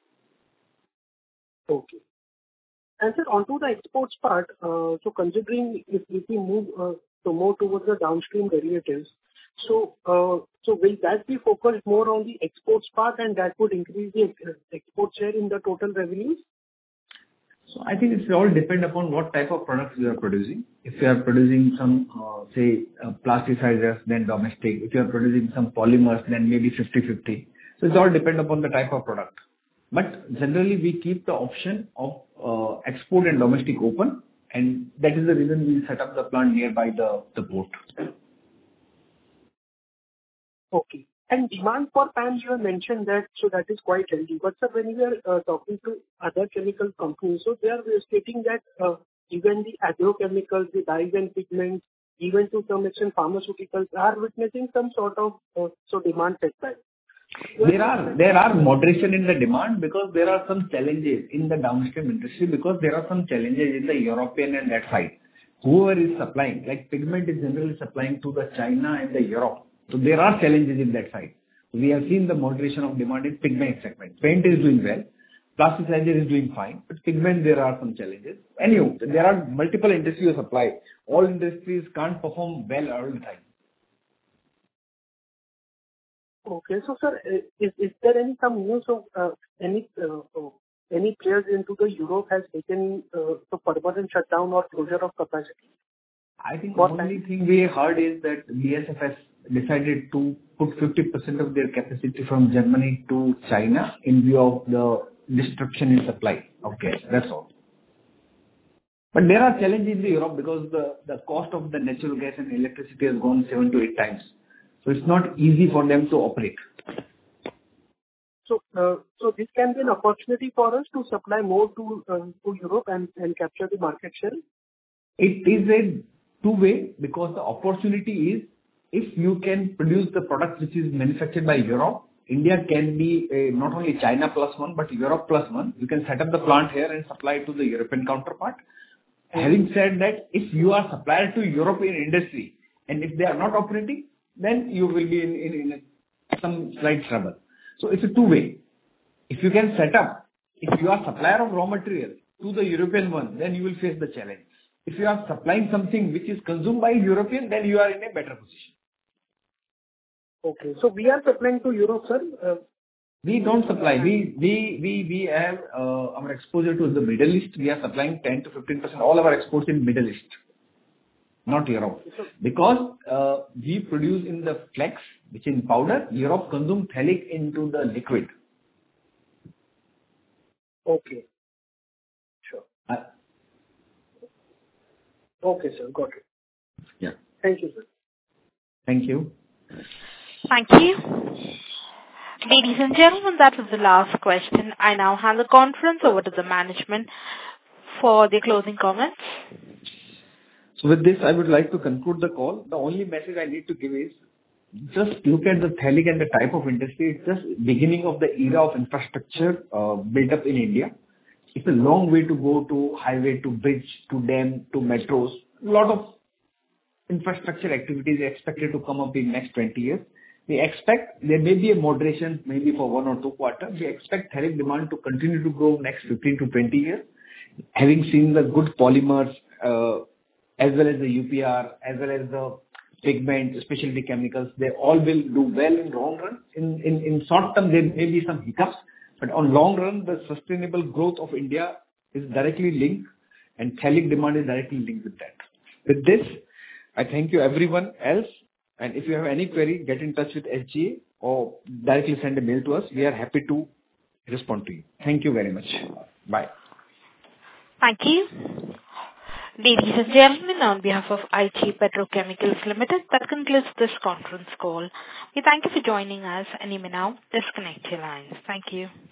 Okay. And sir, onto the exports part, uh, so considering if if we move uh, so more towards the downstream derivatives, so uh, so will that be focused more on the exports part, and that would increase the ex- export share in the total revenues?
So I think it's all depend upon what type of products we are producing. If you are producing some, uh, say, uh, plasticizers, then domestic. If you are producing some polymers, then maybe fifty fifty. So it's all depend upon the type of product. But generally, we keep the option of uh, export and domestic open, and that is the reason we set up the plant nearby the, the port.
Okay. And demand for P A Ms, you have mentioned that, so that is quite healthy. But sir, when we are uh, talking to other chemical companies, so they are stating that uh, even the agrochemicals, the dyes and pigments, even to some extent pharmaceuticals are witnessing some sort of uh, so demand setback.
There are there are moderation in the demand because there are some challenges in the downstream industry, because there are some challenges in the European and that side. Whoever is supplying, like pigment is generally supplying to the China and the Europe. So there are challenges in that side. We have seen the moderation of demand in pigment segment. Paint is doing well. Plasticizer is doing fine. But pigment, there are some challenges. Anyway, there are multiple industries supply. All industries can't perform well all the time.
Okay. So, sir, uh, is is there any some news of uh, any uh, uh, any players into the Europe has taken uh, the permanent shutdown or closure of capacity?
I think the
What
only
time?
thing we heard is that B S F has decided to put fifty percent of their capacity from Germany to China in view of the destruction in supply of gas. That's all. But there are challenges in Europe because the, the cost of the natural gas and electricity has gone seven to eight times. So it's not easy for them to operate.
So, uh, so this can be an opportunity for us to supply more to uh, to Europe and and capture the market share?
It is a two-way, because the opportunity is, if you can produce the product which is manufactured by Europe, India can be a, not only China plus one, but Europe plus one. You can set up the plant here and supply to the European counterpart. Having said that, if you are supplier to European industry and if they are not operating, then you will be in, in, in a, some slight trouble. So it's a two-way. If you can set up, if you are supplier of raw material to the European one, then you will face the challenge. If you are supplying something which is consumed by European, then you are in a better position.
Okay. So we are supplying to Europe, sir? Uh,
We don't supply. We we we we have uh, our exposure to the Middle East. We are supplying ten to fifteen percent all our exports in Middle East, not Europe. Because uh, we produce in the flex, which in powder. Europe consume phthalic into the liquid.
Okay. Sure.
Uh,
Okay, sir. Got it.
yeah.
Thank you, sir.
Thank you.
Thank you. Ladies and gentlemen, that was the last question. I now hand the conference over to the management for the closing comments.
So with this, I would like to conclude the call. The only message I need to give is, just look at the phthalic and the type of industry. It's just beginning of the era of infrastructure uh, built up in India. It's a long way to go to highway, to bridge, to dam, to metros. A lot of infrastructure activities are expected to come up in next twenty years. We expect there may be a moderation, maybe for one or two quarters. We expect phthalic demand to continue to grow next fifteen to twenty years. Having seen the good polymers, uh, as well as the U P R, as well as the pigment, specialty chemicals, they all will do well in long run. In, in, in short term, there may be some hiccups, but on long run, the sustainable growth of India is directly linked, and phthalic demand is directly linked with that. With this, I thank you everyone else, and if you have any query, get in touch with S G A or directly send a mail to us. We are happy to respond to you. Thank you very much. Bye.
Thank you. Ladies and gentlemen, on behalf of I G Petrochemicals Limited, that concludes this conference call. We thank you for joining us, and you may now disconnect your lines. Thank you.